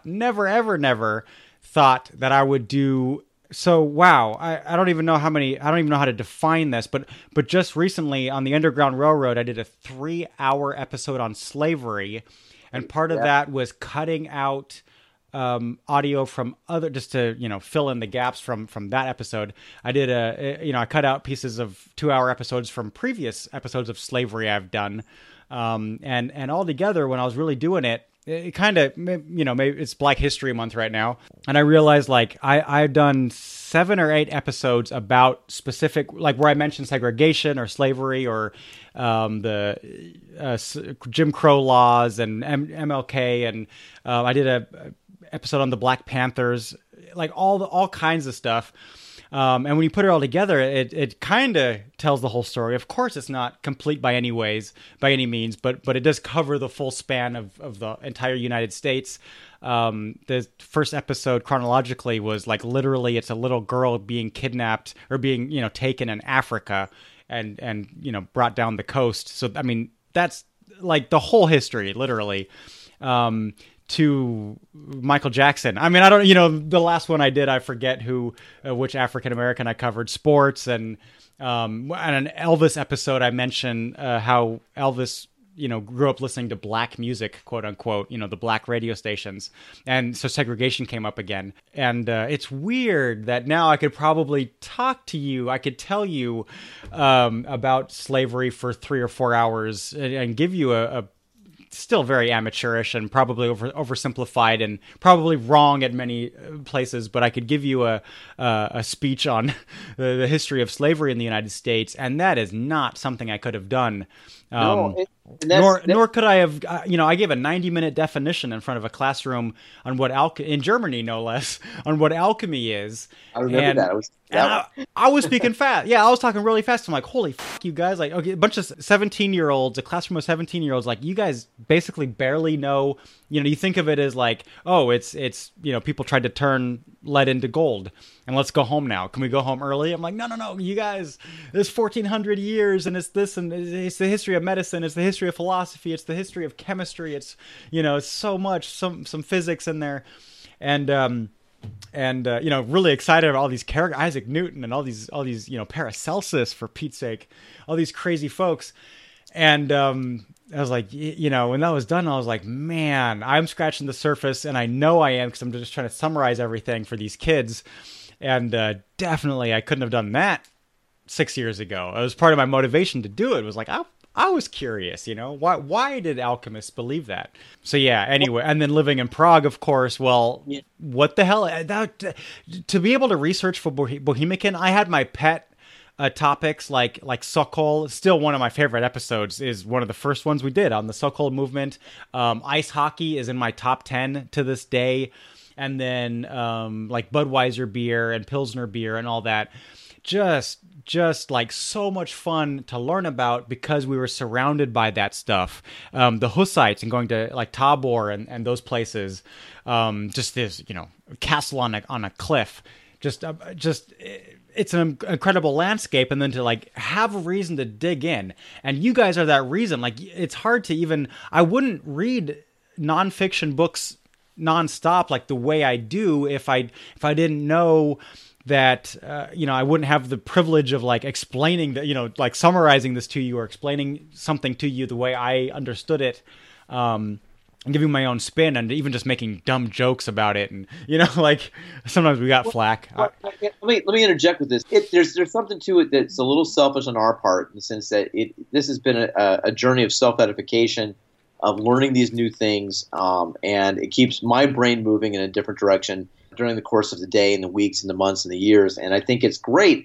that I would do so. Wow, I don't even know how to define this, but just recently on the Underground Railroad, I did a 3-hour episode on slavery, and part of that was cutting out audio from other, just to fill in the gaps from that episode. I did I cut out pieces of 2-hour episodes from previous episodes of slavery I've done, and all together, when I was really doing it kind of, maybe it's Black History Month right now, and I realized like I've done 7 or 8 episodes about specific, like where I mentioned segregation or slavery or the Jim Crow laws and MLK, and I did a episode on the Black Panthers, like all kinds of stuff. And when you put it all together, it kind of tells the whole story. Of course, it's not complete by any means, but it does cover the full span of the entire United States. The first episode chronologically was like literally it's a little girl being kidnapped or being, taken in Africa and brought down the coast. So, I mean, that's like the whole history, literally. To Michael Jackson. I mean, I don't, the last one I did, I forget which African-American I covered, sports, and an Elvis episode, I mentioned how Elvis, grew up listening to black music, quote unquote, the black radio stations. And so segregation came up again. And it's weird that now I could probably talk to you. I could tell you about slavery for 3 or 4 hours and give you a still very amateurish and probably oversimplified and probably wrong at many places, but I could give you a speech on the history of slavery in the United States, and that is not something I could have done Nor could I have, I gave a 90-minute definition in front of a classroom on what in Germany, no less, on what alchemy is. I remember that. I was speaking fast. Yeah, I was talking really fast. I'm like, holy fuck, you guys. Like, okay, a bunch of 17-year-olds, a classroom of 17-year-olds, like, you guys basically barely know, you think of it as like, oh, it's people tried to turn lead into gold, and let's go home now. Can we go home early? I'm like, no, you guys, there's 1,400 years, and it's this, and it's the history of medicine, it's the history of philosophy, it's the history of chemistry, it's, it's so much, some physics in there, and really excited about all these characters, Isaac Newton, and all these Paracelsus, for Pete's sake, all these crazy folks. And I was like, when that was done, I was like, man, I'm scratching the surface, and I know I am, because I'm just trying to summarize everything for these kids. And definitely, I couldn't have done that 6 years ago. It was part of my motivation to do it. It was like, I was curious, why did alchemists believe that? So yeah, anyway, and then living in Prague, of course, well, what the hell? To be able to research for Bohemican, I had my pet topics like Sokol. Still one of my favorite episodes is one of the first ones we did on the Sokol movement. Ice hockey is in my top 10 to this day. And then like Budweiser beer and Pilsner beer and all that. Just like so much fun to learn about, because we were surrounded by that stuff. The Hussites, and going to like Tabor and those places. Just this, castle on a cliff. It's an incredible landscape, and then to like have a reason to dig in. And you guys are that reason. Like, it's hard to even, I wouldn't read nonfiction books nonstop like the way I do if I didn't know that, I wouldn't have the privilege of like explaining that, like summarizing this to you or explaining something to you the way I understood it. And giving my own spin, and even just making dumb jokes about it, and like sometimes we got flack. Let me interject with this. There's something to it that's a little selfish on our part, in the sense that this has been a journey of self-edification, of learning these new things, and it keeps my brain moving in a different direction during the course of the day, and the weeks, and the months, and the years, and I think it's great.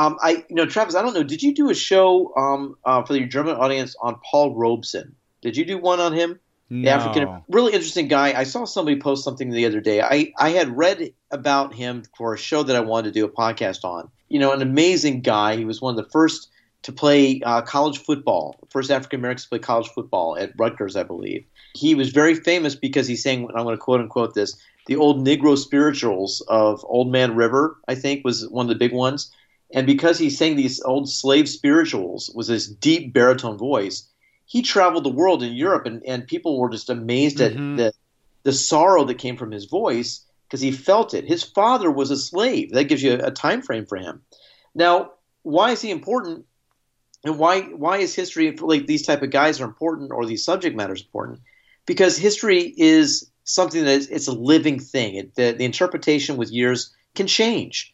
Travis, I don't know, did you do a show for your German audience on Paul Robeson? Did you do one on him? No. The African, really interesting guy. I saw somebody post something the other day. I had read about him for a show that I wanted to do a podcast on. An amazing guy. He was one of the first to play college football, first African Americans to play college football at Rutgers, I believe. He was very famous because he sang, I'm going to quote unquote this, the old Negro spirituals of Old Man River, I think, was one of the big ones. And because he sang these old slave spirituals with this deep baritone voice, he traveled the world in Europe, and people were just amazed at the sorrow that came from his voice, because he felt it. His father was a slave. That gives you a time frame for him. Now, why is he important, and why is history, like these type of guys are important, or these subject matters important? Because history is something that it's a living thing. The interpretation with years can change.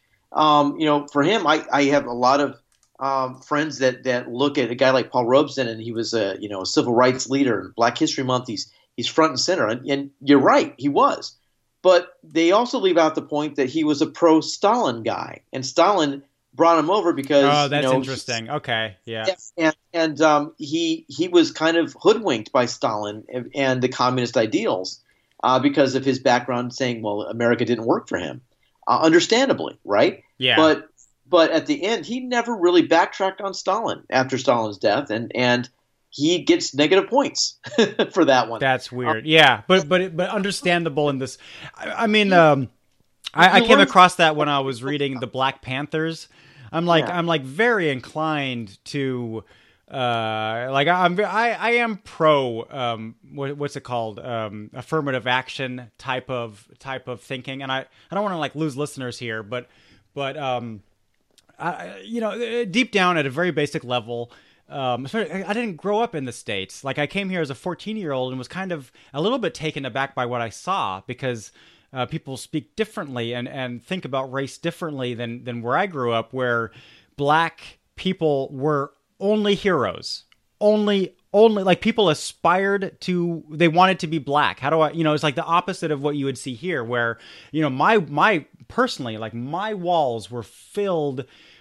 For him, I have a lot of friends that look at a guy like Paul Robeson, and he was a civil rights leader, and Black History Month, he's front and center, and you're right, he was, but they also leave out the point that he was a pro-Stalin guy, and Stalin brought him over because that's interesting. Okay, yeah, and he was kind of hoodwinked by Stalin and the communist ideals because of his background, saying, well, America didn't work for him, understandably, right? Yeah, But at the end, he never really backtracked on Stalin after Stalin's death, and he gets negative points for that one. That's weird. Yeah, but understandable in this. I mean, I came across that when I was reading the Black Panthers. I'm like very inclined to I am pro what's it called, affirmative action type of thinking, and I don't want to like lose listeners here, but deep down at a very basic level, I didn't grow up in the States. Like, I came here as a 14-year-old and was kind of a little bit taken aback by what I saw, because people speak differently and think about race differently than where I grew up, where Black people were only heroes, only like people aspired to, they wanted to be Black. How do I, it's like the opposite of what you would see here, where, my personally, like, my walls were filled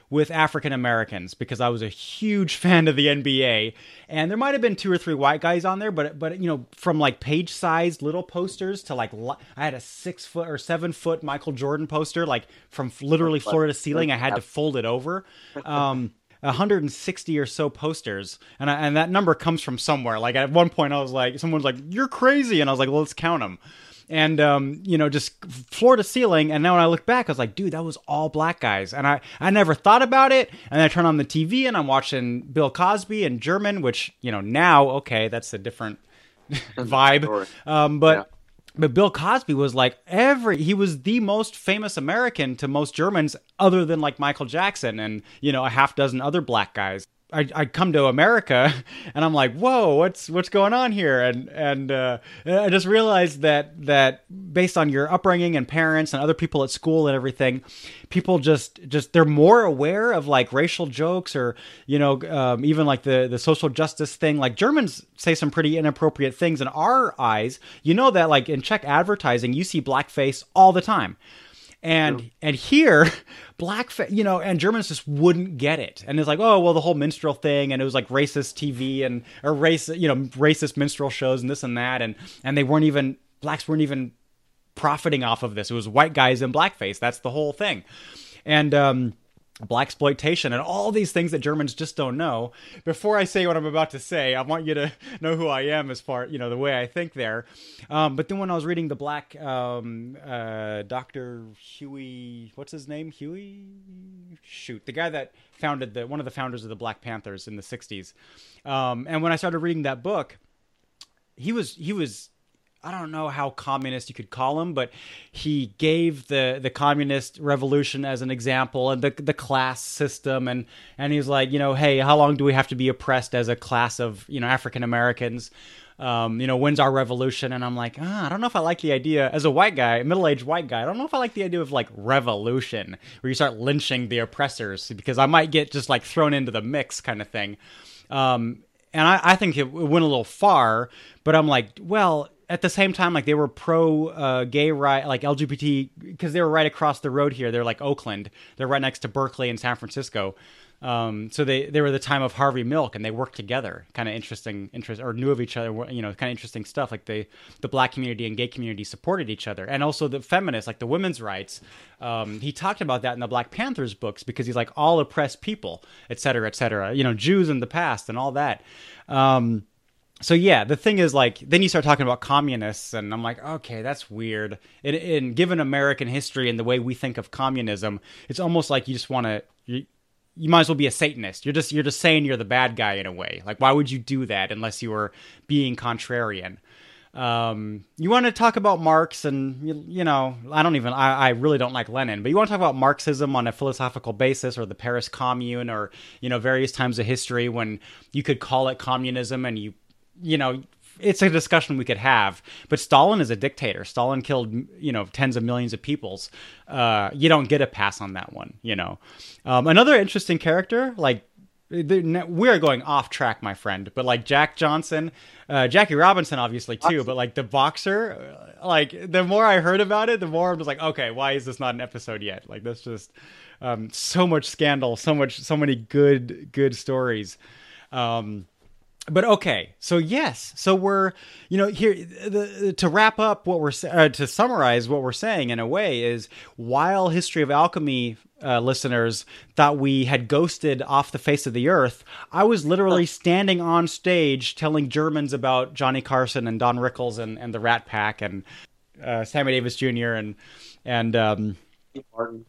with African Americans because I was a huge fan of the NBA, and there might have been 2 or 3 white guys on there, but you know, from like page-sized little posters to like I had a 6 foot or 7 foot Michael Jordan poster, like from literally floor to ceiling. I had to fold it over. 160 or so posters, and that number comes from somewhere. Like at one point, I was like, someone's like, "You're crazy," and I was like, "Well, let's count them." And, you know, just floor to ceiling. And now when I look back, I was like, dude, that was all black guys. And I never thought about it. And then I turn on the TV and I'm watching Bill Cosby and German, which, you know, now, okay, that's a different vibe. But Bill Cosby was like he was the most famous American to most Germans other than like Michael Jackson and, you know, a half dozen other black guys. I come to America and I'm like, whoa, what's going on here? And I just realized that based on your upbringing and parents and other people at school and everything, people just they're more aware of like racial jokes or, you know, even like the social justice thing. Like Germans say some pretty inappropriate things in our eyes. You know that like in Czech advertising, you see blackface all the time. And here, you know, and Germans just wouldn't get it. And it's like, oh, well, the whole minstrel thing, and it was like racist TV or racist minstrel shows and this and that. And blacks weren't even profiting off of this. It was white guys in blackface. That's the whole thing. And, blaxploitation and all these things that Germans just don't know. Before I say what I'm about to say, I want you to know who I am as far, you know, the way I think there. But then when I was reading the Black, Dr. Huey, what's his name? Huey? Shoot, the guy that founded one of the founders of the Black Panthers in the 60s. And when I started reading that book, he was I don't know how communist you could call him, but he gave the communist revolution as an example and the class system. And he's like, you know, hey, how long do we have to be oppressed as a class of, you know, African Americans? You know, when's our revolution? And I'm like, I don't know if I like the idea as a white guy, middle-aged white guy. I don't know if I like the idea of like revolution where you start lynching the oppressors because I might get just like thrown into the mix kind of thing. And I think it went a little far, but I'm like, well, at the same time, like they were pro gay right, like LGBT, because they were right across the road here. They're like Oakland. They're right next to Berkeley and San Francisco. So they were the time of Harvey Milk, and they worked together. Kind of interesting, or knew of each other. You know, kind of interesting stuff. Like the black community and gay community supported each other, and also the feminists, like the women's rights. He talked about that in the Black Panthers books because he's like all oppressed people, et cetera, et cetera. You know, Jews in the past and all that. So yeah, the thing is like, then you start talking about communists and I'm like, okay, that's weird. In given American history and the way we think of communism, it's almost like you just want to, you might as well be a Satanist. You're just saying you're the bad guy in a way. Like, why would you do that unless you were being contrarian? You want to talk about Marx and, you know, I really don't like Lenin, but you want to talk about Marxism on a philosophical basis or the Paris Commune or, you know, various times of history when you could call it communism and you know, it's a discussion we could have, but Stalin is a dictator. Stalin killed, you know, tens of millions of peoples. You don't get a pass on that one, you know. Another interesting character, like, we're going off track, my friend, but like Jack Johnson, Jackie Robinson, obviously too, but like the boxer, like the more I heard about it, the more I'm just like, okay, why is this not an episode yet? Like that's just so much scandal, so many good stories. But okay, so yes, so we're, you know, here to wrap up what we're to summarize what we're saying in a way is, while History of Alchemy listeners thought we had ghosted off the face of the earth, I was literally standing on stage telling Germans about Johnny Carson and Don Rickles and the Rat Pack and Sammy Davis Jr. and Martin,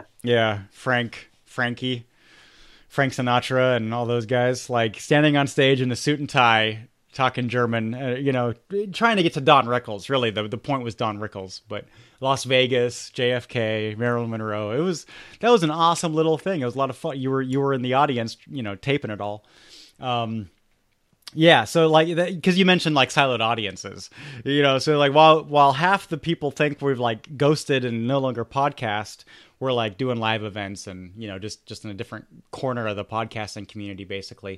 Frankie. Frank Sinatra and all those guys, like standing on stage in a suit and tie, talking German, you know, trying to get to Don Rickles. Really, the point was Don Rickles, but Las Vegas, JFK, Marilyn Monroe. That was an awesome little thing. It was a lot of fun. You were in the audience, you know, taping it all. Yeah, so like, because you mentioned like siloed audiences, you know, so like while half the people think we've like ghosted and no longer podcast, we're like doing live events and, you know, just in a different corner of the podcasting community, basically.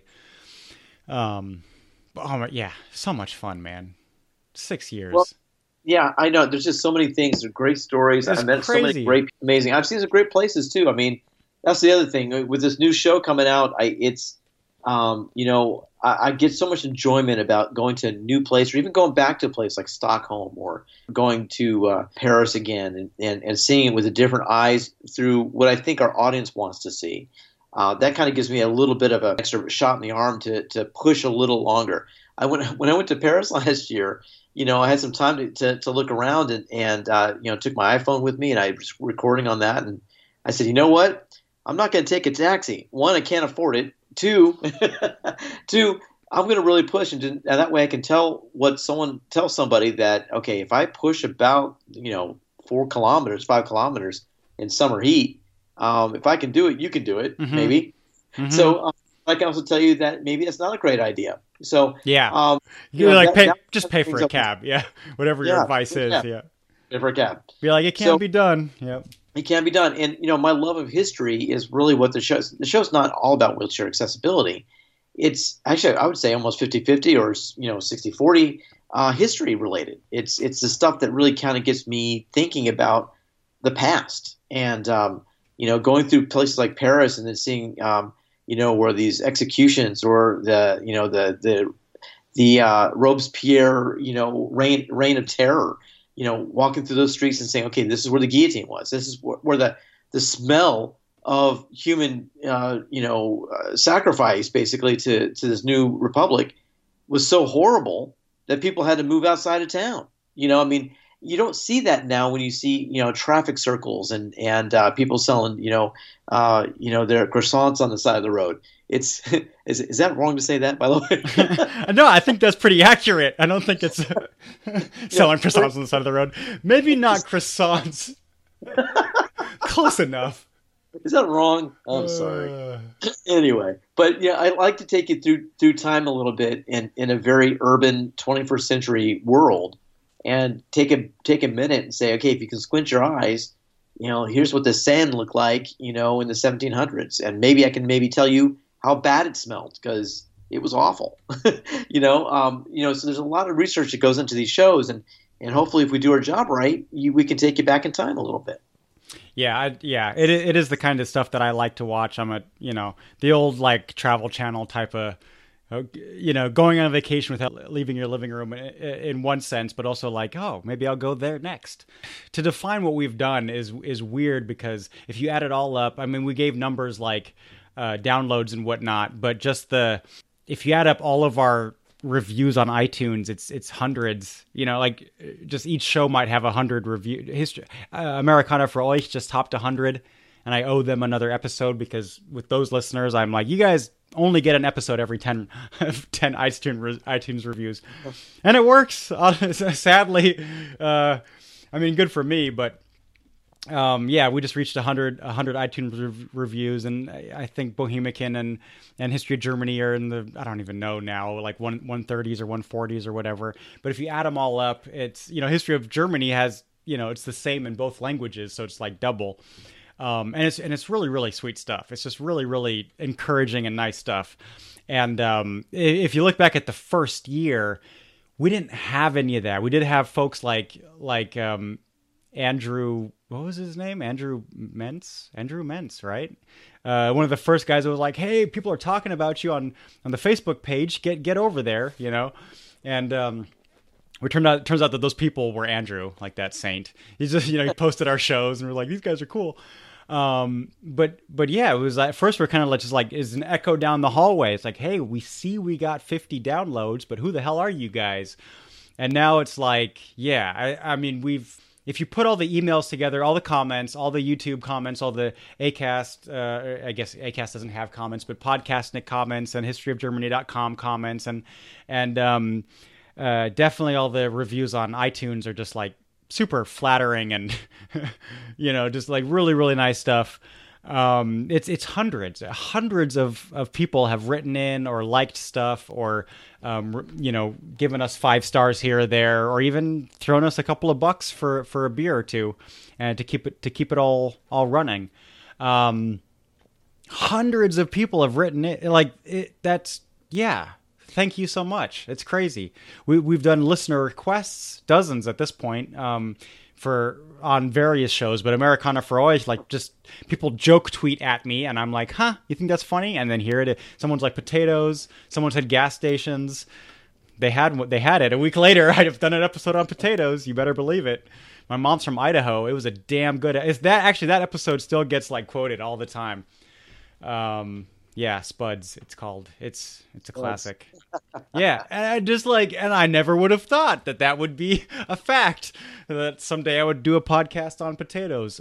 Yeah, so much fun, man. 6 years. Well, yeah, I know. There's just so many things. There's great stories. I met so many great, amazing. I've seen some great places too. I mean, that's the other thing with this new show coming out. I get so much enjoyment about going to a new place, or even going back to a place like Stockholm, or going to Paris again, and seeing it with a different eyes through what I think our audience wants to see. That kind of gives me a little bit of an extra shot in the arm to push a little longer. When I went to Paris last year, I had some time to look around, and took my iPhone with me, and I was recording on that, and I said, you know what? I'm not going to take a taxi. One, I can't afford it. Two, I'm going to really push, and that way I can tell somebody that, okay, if I push about 5 kilometers in summer heat, if I can do it, you can do it, maybe. Mm-hmm. So I can also tell you that maybe it's not a great idea. So yeah, pay for a cab, whatever your advice is, pay for a cab. Be like, it can be done. Yep. It can be done. And, my love of history is really what the show's not all about wheelchair accessibility. It's actually, I would say, almost 50-50 or, 60-40 history related. It's the stuff that really kind of gets me thinking about the past. And, going through places like Paris and then seeing, where these executions or the Robespierre, reign of terror, walking through those streets and saying, okay, this is where the guillotine was. This is where the smell of human, sacrifice basically to this new republic was so horrible that people had to move outside of town. You don't see that now when you see, traffic circles and people selling, their croissants on the side of the road. Is that wrong to say that, by the way? No, I think that's pretty accurate. I don't think it's selling croissants on the side of the road. Maybe not croissants. Close enough. Is that wrong? I'm sorry. Anyway, but I like to take you through time a little bit in a very urban 21st century world, and take a minute and say, okay, if you can squint your eyes, here's what the sand looked like, in the 1700s, and maybe I can tell you how bad it smelled, because it was awful. So there's a lot of research that goes into these shows, and hopefully if we do our job right, we can take you back in time a little bit. Yeah, it is the kind of stuff that I like to watch. I'm the old Travel Channel type of, going on a vacation without leaving your living room in one sense, but also maybe I'll go there next. To define what we've done is weird, because if you add it all up, we gave numbers like downloads and whatnot, but if you add up all of our reviews on iTunes, it's hundreds. Just each show might have 100 reviews. History Americana for Euch just topped 100, and I owe them another episode, because with those listeners, I'm like, you guys only get an episode every 10 iTunes reviews, and it works. Sadly, good for me, but we just reached 100 iTunes reviews, and I think Bohemican and History of Germany are in the, I don't even know now, 130s or 140s or whatever. But if you add them all up, it's, History of Germany has, it's the same in both languages, so it's double. And it's really, really sweet stuff. It's just really, really encouraging and nice stuff. And if you look back at the first year, we didn't have any of that. We did have folks like Andrew, what was his name? Andrew Mentz, right? One of the first guys that was like, hey, people are talking about you on the Facebook page. Get over there, And turns out that those people were Andrew, that saint. He's just, he posted our shows, and we're like, these guys are cool. But yeah, it was at first we're kind of just is an echo down the hallway. It's like, hey, we see we got 50 downloads, but who the hell are you guys? And now it's if you put all the emails together, all the comments, all the YouTube comments, all the Acast, I guess Acast doesn't have comments, but Podcastnik comments and historyofgermany.com comments, and definitely all the reviews on iTunes are just super flattering and, just really, really nice stuff. It's hundreds of people have written in or liked stuff, or given us 5 stars here or there, or even thrown us a couple of bucks for a beer or two, and to keep it all running. Hundreds of people have written it. Thank you so much. It's crazy. We've done listener requests, dozens at this point. on various shows, but Americana for Always, like, just people joke tweet at me, and I'm like, huh, you think that's funny? And then here it is. Someone's like potatoes. Someone said gas stations. They had it. A week later, I'd have done an episode on potatoes. You better believe it. My mom's from Idaho. It was a damn good. That episode still gets like quoted all the time. Yeah, Spuds. It's called. It's a classic. Yeah, and I never would have thought that would be a fact, that someday I would do a podcast on potatoes.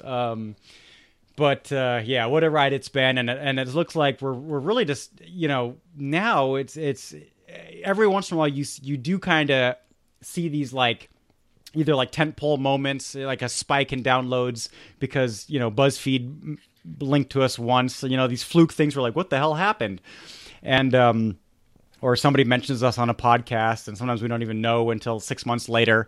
But yeah, what a ride it's been, and it looks like we're really just, now it's every once in a while you do kind of see these like either like tentpole moments, like a spike in downloads because BuzzFeed linked to us once, these fluke things were like, what the hell happened? And or somebody mentions us on a podcast, and sometimes we don't even know until 6 months later.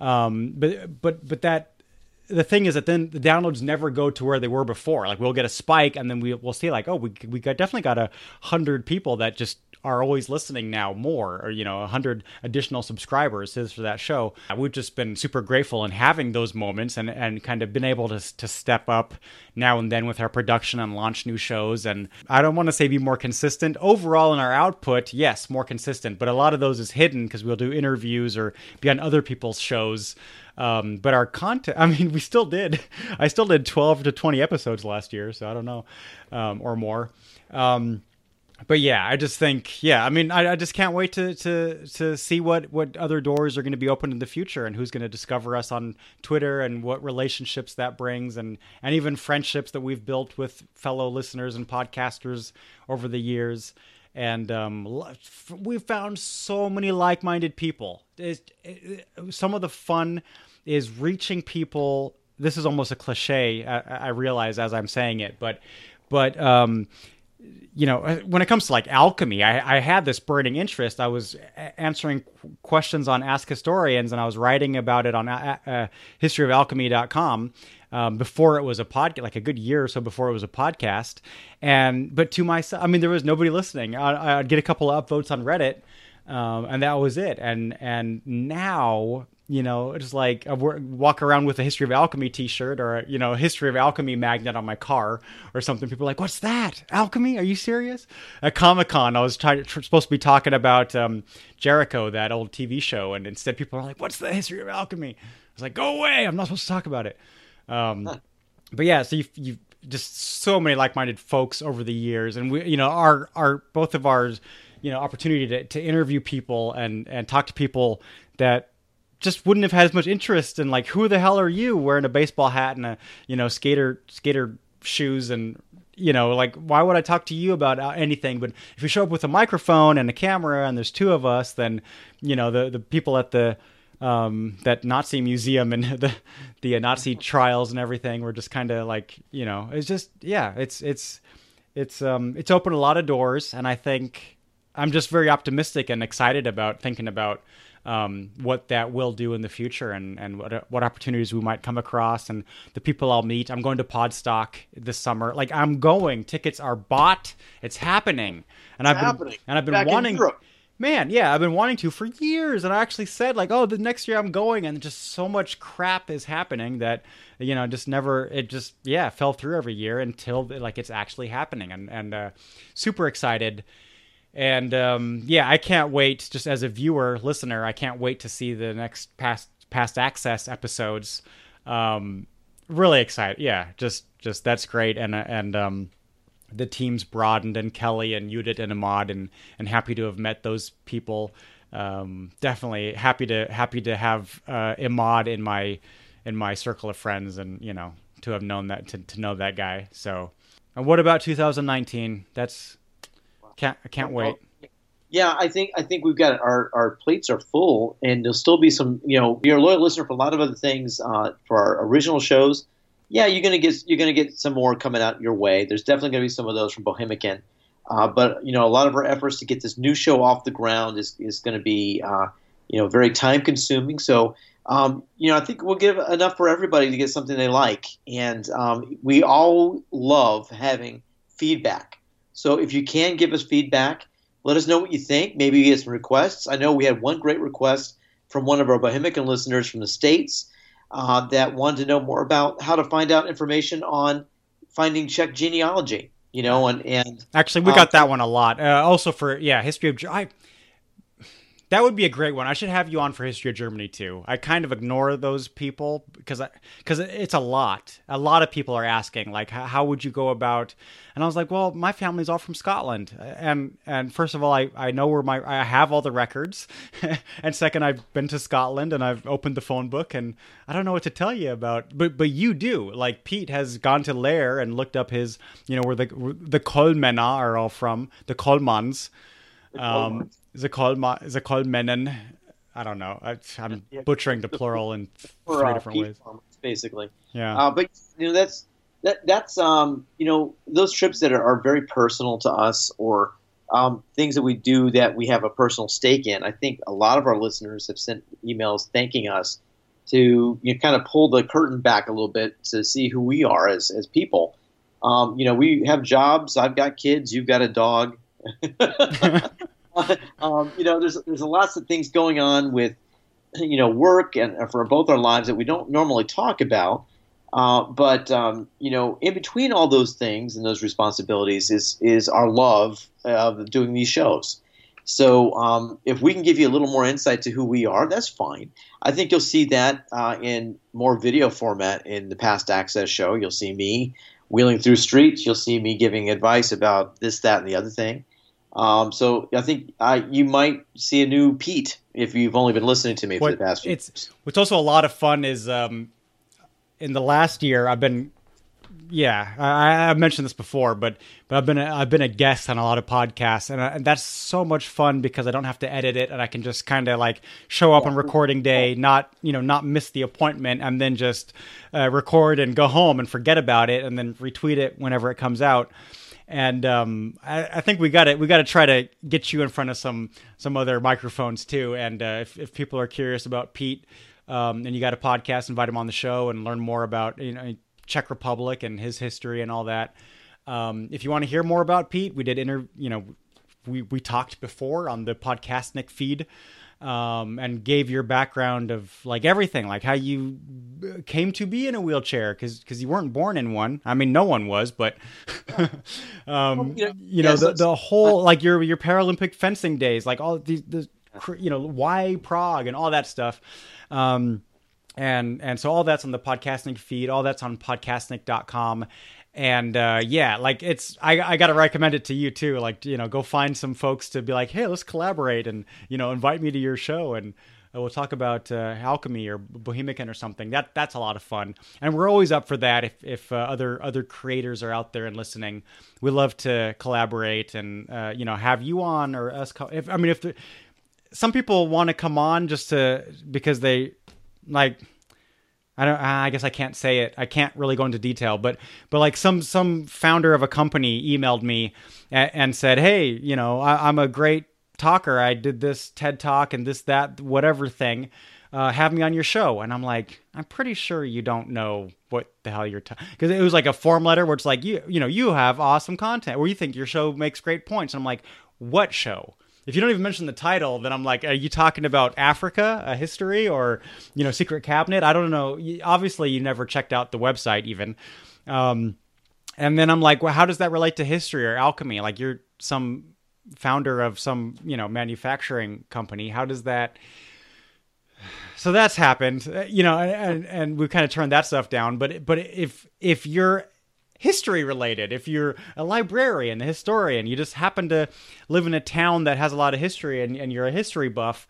But that the thing is that then the downloads never go to where they were before. Like, we'll get a spike, and then we'll see like, oh, we definitely got 100 people that just are always listening now more, or 100 additional subscribers for that show. We've just been super grateful in having those moments and kind of been able to step up now and then with our production and launch new shows. And I don't want to say be more consistent overall in our output. Yes, more consistent, but a lot of those is hidden because we'll do interviews or be on other people's shows. But our content, I mean, I still did 12 to 20 episodes last year, so I don't know, or more. But yeah, I just think, I mean, I just can't wait to see what other doors are going to be open in the future, and who's going to discover us on Twitter, and what relationships that brings, and even friendships that we've built with fellow listeners and podcasters over the years. And we've found so many like-minded people. Some of the fun is reaching people. This is almost a cliche, I realize as I'm saying it, but when it comes to like alchemy, I had this burning interest. I was answering questions on Ask Historians, and I was writing about it on historyofalchemy.com before it was a podcast, like a good year or so before it was a podcast. But to myself, I mean, there was nobody listening. I'd get a couple of upvotes on Reddit, and that was it. And now, it's like I walk around with a History of Alchemy t-shirt, or a History of Alchemy magnet on my car or something. People are like, what's that? Alchemy? Are you serious? At Comic-Con, I was supposed to be talking about Jericho, that old TV show, and instead people are like, what's the History of Alchemy? I was like, go away, I'm not supposed to talk about it. But yeah, so you've just so many like-minded folks over the years, and we, our both of ours, opportunity to interview people and talk to people that just wouldn't have had as much interest in, like, who the hell are you wearing a baseball hat and a skater shoes, and like, why would I talk to you about anything? But if you show up with a microphone and a camera and there's two of us, then the people at the that Nazi museum and the Nazi trials and everything were just kind of like, it's just, it's opened a lot of doors, and I think I'm just very optimistic and excited about thinking about what that will do in the future, and what opportunities we might come across, and the people I'll meet. I'm going to Podstock this summer. Like, tickets are bought. It's happening. I've been Back wanting, man. Yeah, I've been wanting to for years. And I actually said, like, oh, the next year I'm going, and just so much crap is happening that, fell through every year until like it's actually happening, and super excited. And I can't wait, just as a listener, I can't wait to see the next past access episodes. Really excited. Yeah, just that's great. And the team's broadened, and Kelly and Judith and Ahmad, and happy to have met those people. Definitely happy to have Ahmad in my circle of friends, and to have known that, to know that guy. So, and what about 2019? I can't wait. Yeah, I think we've got our plates are full, and there'll still be some. You're a loyal listener for a lot of other things, for our original shows. Yeah, you're gonna get some more coming out your way. There's definitely gonna be some of those from Bohemican, but a lot of our efforts to get this new show off the ground is going to be very time consuming. So I think we'll give enough for everybody to get something they like, and we all love having feedback. So if you can give us feedback, let us know what you think. Maybe you get some requests. I know we had one great request from one of our Bohemican listeners from the States. that wanted to know more about how to find out information on finding Czech genealogy. And actually, we got that one a lot. Also for history of that would be a great one. I should have you on for history of Germany too. I kind of ignore those people because it's a lot. A lot of people are asking like, how would you go about? And I was like, well, my family's all from Scotland, and first of all, I know where I have all the records, and second, I've been to Scotland and I've opened the phone book, and I don't know what to tell you about. But you do. Like Pete has gone to Lair and looked up his, where the Kolmena are all from, the Kolmans. Zakolmenen. I don't know. I'm butchering the plural in three different ways. Farmers, basically. Yeah. But that's those trips that are very personal to us, or things that we do that we have a personal stake in. I think a lot of our listeners have sent emails thanking us to kind of pull the curtain back a little bit to see who we are as people. We have jobs. I've got kids. You've got a dog. There's lots of things going on with, work and for both our lives that we don't normally talk about. But in between all those things and those responsibilities is our love of doing these shows. So if we can give you a little more insight to who we are, that's fine. I think you'll see that in more video format in the Past Access show. You'll see me wheeling through streets. You'll see me giving advice about this, that, and the other thing. So I think you might see a new Pete if you've only been listening to me for the past few years. What's also a lot of fun is in the last year I've been I've mentioned this before, but I've been a guest on a lot of podcasts, and that's so much fun because I don't have to edit it, and I can just kind of like show up on recording day, not miss the appointment, and then just record and go home and forget about it, and then retweet it whenever it comes out. And I think we got to try to get you in front of some other microphones too. And if people are curious about Pete, and you got a podcast, invite him on the show and learn more about Czech Republic and his history and all that. If you want to hear more about Pete, we did we talked before on the Podcastnik feed. And gave your background of like everything, like how you came to be in a wheelchair because you weren't born in one. I mean, no one was, but the whole like your Paralympic fencing days, like all these why Prague and all that stuff. And so all that's on the Podcastnik feed. All that's on podcastnik.com. And it's I got to recommend it to you too. Like, go find some folks to be like, hey, let's collaborate and, invite me to your show and we'll talk about alchemy or Bohemican or something. That's a lot of fun. And we're always up for that. If other creators are out there and listening, we love to collaborate and, have you on or us. Some people want to come on just because they like, I guess I can't say it. I can't really go into detail, but like some founder of a company emailed me and said, hey, I'm a great talker. I did this TED Talk and this, that, whatever thing. Have me on your show. And I'm like, I'm pretty sure you don't know what the hell you're talking. Because it was like a form letter where it's like, you have awesome content, where you think your show makes great points. And I'm like, what show? If you don't even mention the title, then I'm like, are you talking about Africa, a history, or, Secret Cabinet? I don't know. Obviously, you never checked out the website even. And then I'm like, well, how does that relate to history or alchemy? Like, you're some founder of some, manufacturing company. How does that... So that's happened, and we kind of turned that stuff down. But if you're history related, if you're a librarian, a historian, you just happen to live in a town that has a lot of history and you're a history buff,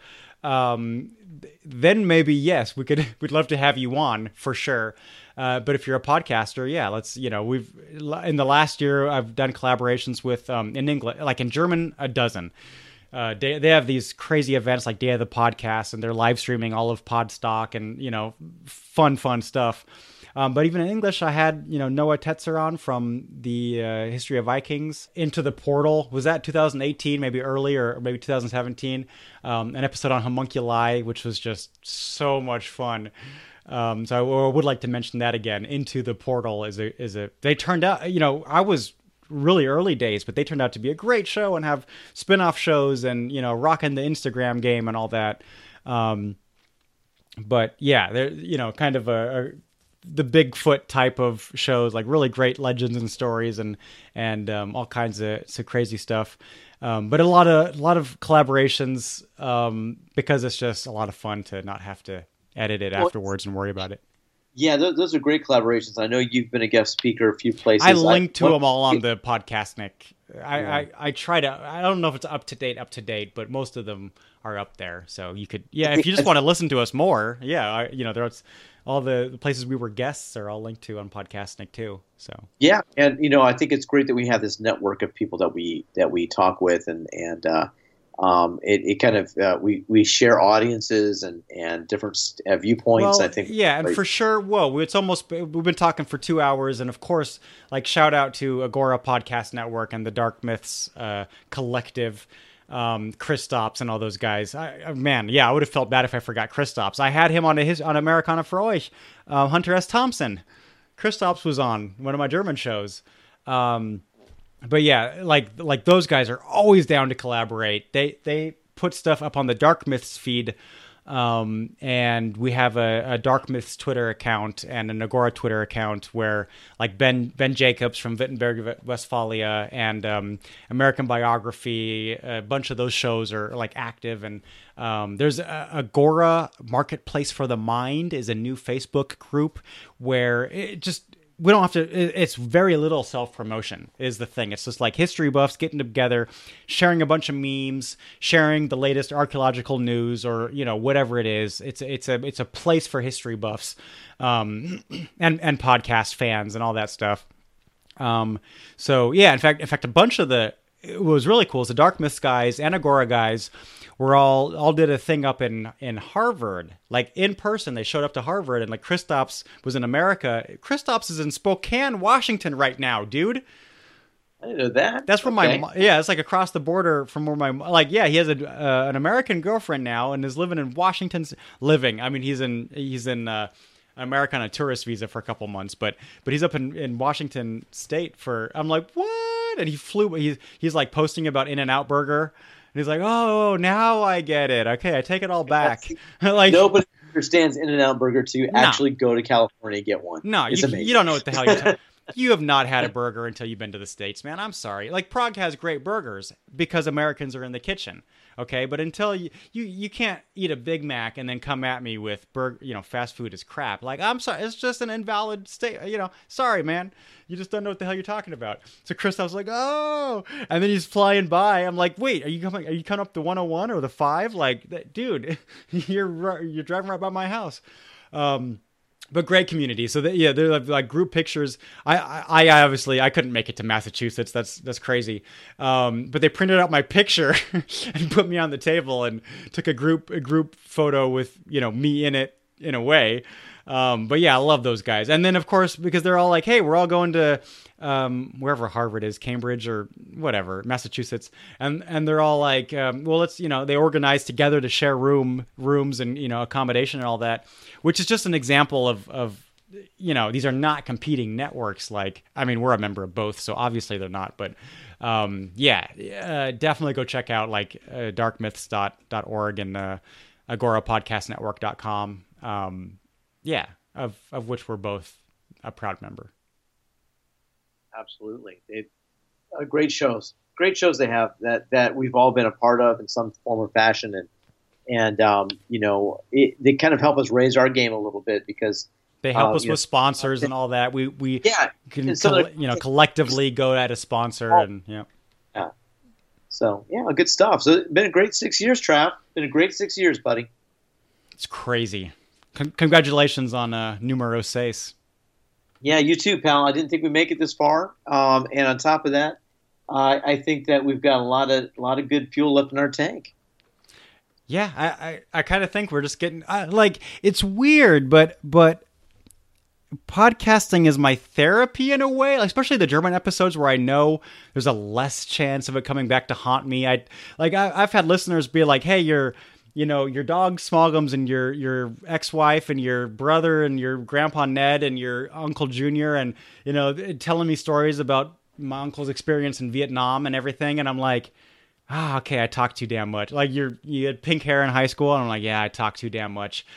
then maybe, yes, we'd love to have you on for sure. But if you're a podcaster, let's, we've, in the last year, I've done collaborations with, in English, like in German, a dozen. They have these crazy events like Day of the Podcast, and they're live streaming all of Podstock and, fun stuff. But even in English, I had, Noah Tetzer on from the History of Vikings, Into the Portal. Was that 2018, maybe early, or maybe 2017? An episode on homunculi, which was just so much fun. So I would like to mention that again. Into the Portal is a. They turned out, I was really early days, but they turned out to be a great show and have spin-off shows and, rocking the Instagram game and all that. but yeah, they're, kind of the Bigfoot type of shows, like really great legends and stories and all kinds of crazy stuff. But a lot of collaborations, because it's just a lot of fun to not have to edit it afterwards and worry about it. Yeah, those are great collaborations. I know you've been a guest speaker a few places. I linked to them all on the Podcastnik. I try to. I don't know if it's up to date, but most of them are up there. So you could, if you just want to listen to us more, there's all the places we were guests are all linked to on Podcastnik too. So yeah, and I think it's great that we have this network of people that we talk with, and it kind of we share audiences and different viewpoints. Well, I think and for sure. Whoa, we've been talking for 2 hours, and of course, like shout out to Agora Podcast Network and the Dark Myths Collective, Kristaps and all those guys. I would have felt bad if I forgot Kristaps. I had him on Americana for Euch. Hunter S. Thompson, Kristaps was on one of my German shows. But yeah, like those guys are always down to collaborate. They put stuff up on the Dark Myths feed, and we have a Dark Myths Twitter account and an Agora Twitter account where like Ben Jacobs from Wittenberg, Westphalia, and American Biography, a bunch of those shows are like active. And there's Agora Marketplace for the Mind is a new Facebook group where we don't have to, it's very little self-promotion is the thing. It's just like history buffs getting together, sharing a bunch of memes, sharing the latest archaeological news or, whatever it is. It's a place for history buffs, and podcast fans and all that stuff. So yeah, in fact, a bunch of what was really cool is the Dark Myths guys and Agora guys were all did a thing up in Harvard, like in person. They showed up to Harvard, and like Kristaps was in America. Kristaps is in Spokane, Washington right now, dude. I didn't know that. That's where it's like across the border from where he has an American girlfriend now and is living in Washington. I mean, he's in America on a tourist visa for a couple months, but he's up in Washington State for. I'm like, what? And he flew. He's like posting about In-N-Out Burger. And he's like, oh, now I get it. Okay, I take it all back. Like nobody understands In-N-Out Burger to actually go to California and get one. No, you don't know what the hell you're talking. You have not had a burger until you've been to the States, man. I'm sorry. Like Prague has great burgers because Americans are in the kitchen. Okay, but until you can't eat a Big Mac and then come at me with fast food is crap. Like, I'm sorry, it's just an invalid state. Sorry, man, you just don't know what the hell you're talking about. So Chris, I was like, oh, and then he's flying by. I'm like, wait, are you coming up the 101 or the 5? Like, dude, you're driving right by my house. But great community. So they're like group pictures. I obviously I couldn't make it to Massachusetts. That's crazy. But they printed out my picture and put me on the table and took a group photo with me in it in a way. But yeah, I love those guys. And then of course because they're all like, hey, we're all going to wherever Harvard is, Cambridge or whatever, Massachusetts, and they're all like, well, let's they organize together to share rooms and accommodation and all that, which is just an example of these are not competing networks. Like, I mean, we're a member of both, so obviously they're not, but definitely go check out like darkmyths.org and agorapodcastnetwork.com. Of which we're both a proud member. Absolutely. Great shows they have that we've all been a part of in some form or fashion. And they kind of help us raise our game a little bit because they help us with sponsors and all that. We can collectively go at a sponsor and yeah. So good stuff. So it's been a great 6 years, Trav. Been a great 6 years, buddy. It's crazy. Congratulations on numero seis. Yeah, you too, pal. I didn't think we'd make it this far. And on top of that, I think that we've got a lot of good fuel left in our tank. Yeah, I kind of think we're just getting it's weird, but podcasting is my therapy in a way, especially the German episodes where I know there's a less chance of it coming back to haunt me. I've had listeners be like, hey, your dog Smoggums and your ex-wife and your brother and your grandpa Ned and your uncle Junior and, telling me stories about my uncle's experience in Vietnam and everything. And I'm like, okay, I talk too damn much. Like you had pink hair in high school. And I'm like, yeah, I talk too damn much.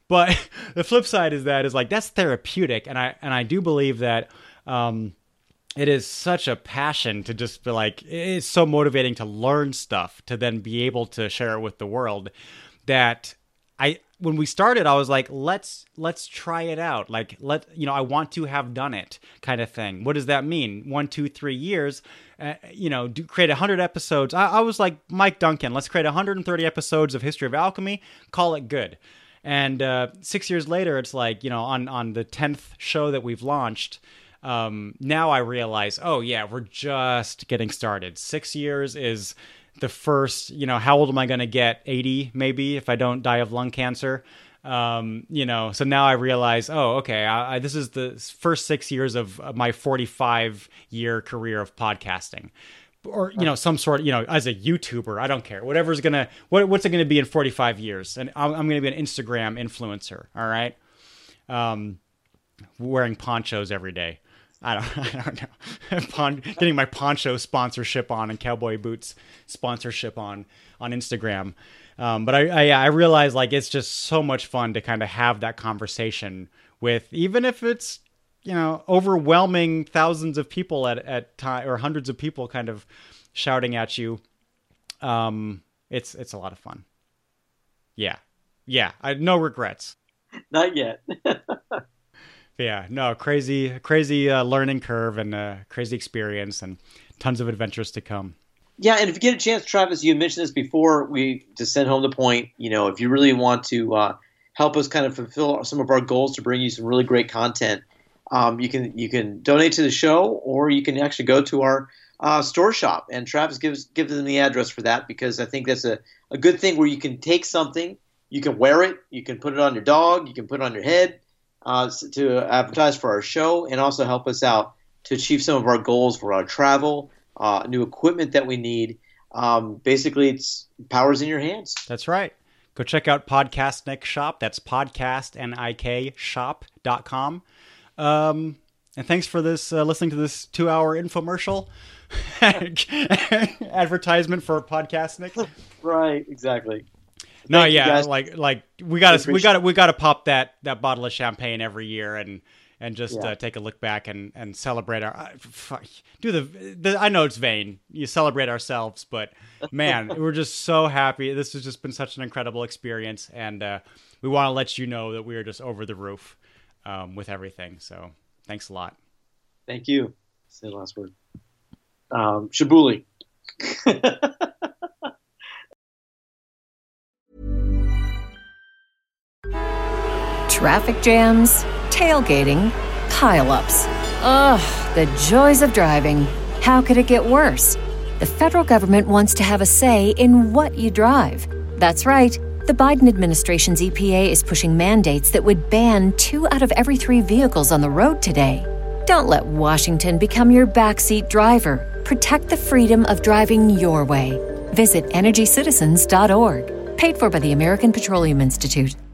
But the flip side is that's therapeutic. And I do believe that, it is such a passion to just be like, it's so motivating to learn stuff, to then be able to share it with the world, that when we started, I was like, let's try it out. Like, I want to have done it kind of thing. What does that mean? 1, 2, 3 years, create 100 episodes. I was like, Mike Duncan, let's create 130 episodes of History of Alchemy, call it good. And 6 years later, it's like, on the 10th show that we've launched, now I realize, oh yeah, we're just getting started. 6 years is the first, how old am I going to get? 80 maybe, if I don't die of lung cancer. So now I realize, oh, okay, this is the first 6 years of my 45-year career of podcasting. Or, some sort of, as a YouTuber, I don't care. What's it going to be in 45 years? And I'm going to be an Instagram influencer, all right? Wearing ponchos every day. I don't know. Getting my poncho sponsorship on and cowboy boots sponsorship on Instagram. But I realize, like, it's just so much fun to kind of have that conversation with, even if it's, overwhelming thousands of people at time, or hundreds of people kind of shouting at you. It's a lot of fun. Yeah. No regrets. Not yet. Yeah, no, crazy learning curve and crazy experience and tons of adventures to come. Yeah, and if you get a chance, Travis, you mentioned this before, to send home the point, if you really want to help us kind of fulfill some of our goals to bring you some really great content, you can donate to the show, or you can actually go to our store shop. And Travis gives them the address for that, because I think that's a good thing where you can take something, you can wear it, you can put it on your dog, you can put it on your head, to advertise for our show, and also help us out to achieve some of our goals for our travel, new equipment that we need. Basically, it's power's in your hands. That's right. Go check out Podcastnik Shop. That's podcastnikshop.com. And thanks for listening to this 2-hour infomercial advertisement for Podcastnik. Right, exactly. No, yeah, like we gotta pop that bottle of champagne every year and just take a look back and celebrate our. I know it's vain. You celebrate ourselves, but man, we're just so happy. This has just been such an incredible experience, and we want to let you know that we are just over the roof with everything. So thanks a lot. Thank you. Say the last word. Shabuli. Traffic jams, tailgating, pile-ups. Ugh, the joys of driving. How could it get worse? The federal government wants to have a say in what you drive. That's right. The Biden administration's EPA is pushing mandates that would ban 2 out of every 3 vehicles on the road today. Don't let Washington become your backseat driver. Protect the freedom of driving your way. Visit EnergyCitizens.org. Paid for by the American Petroleum Institute.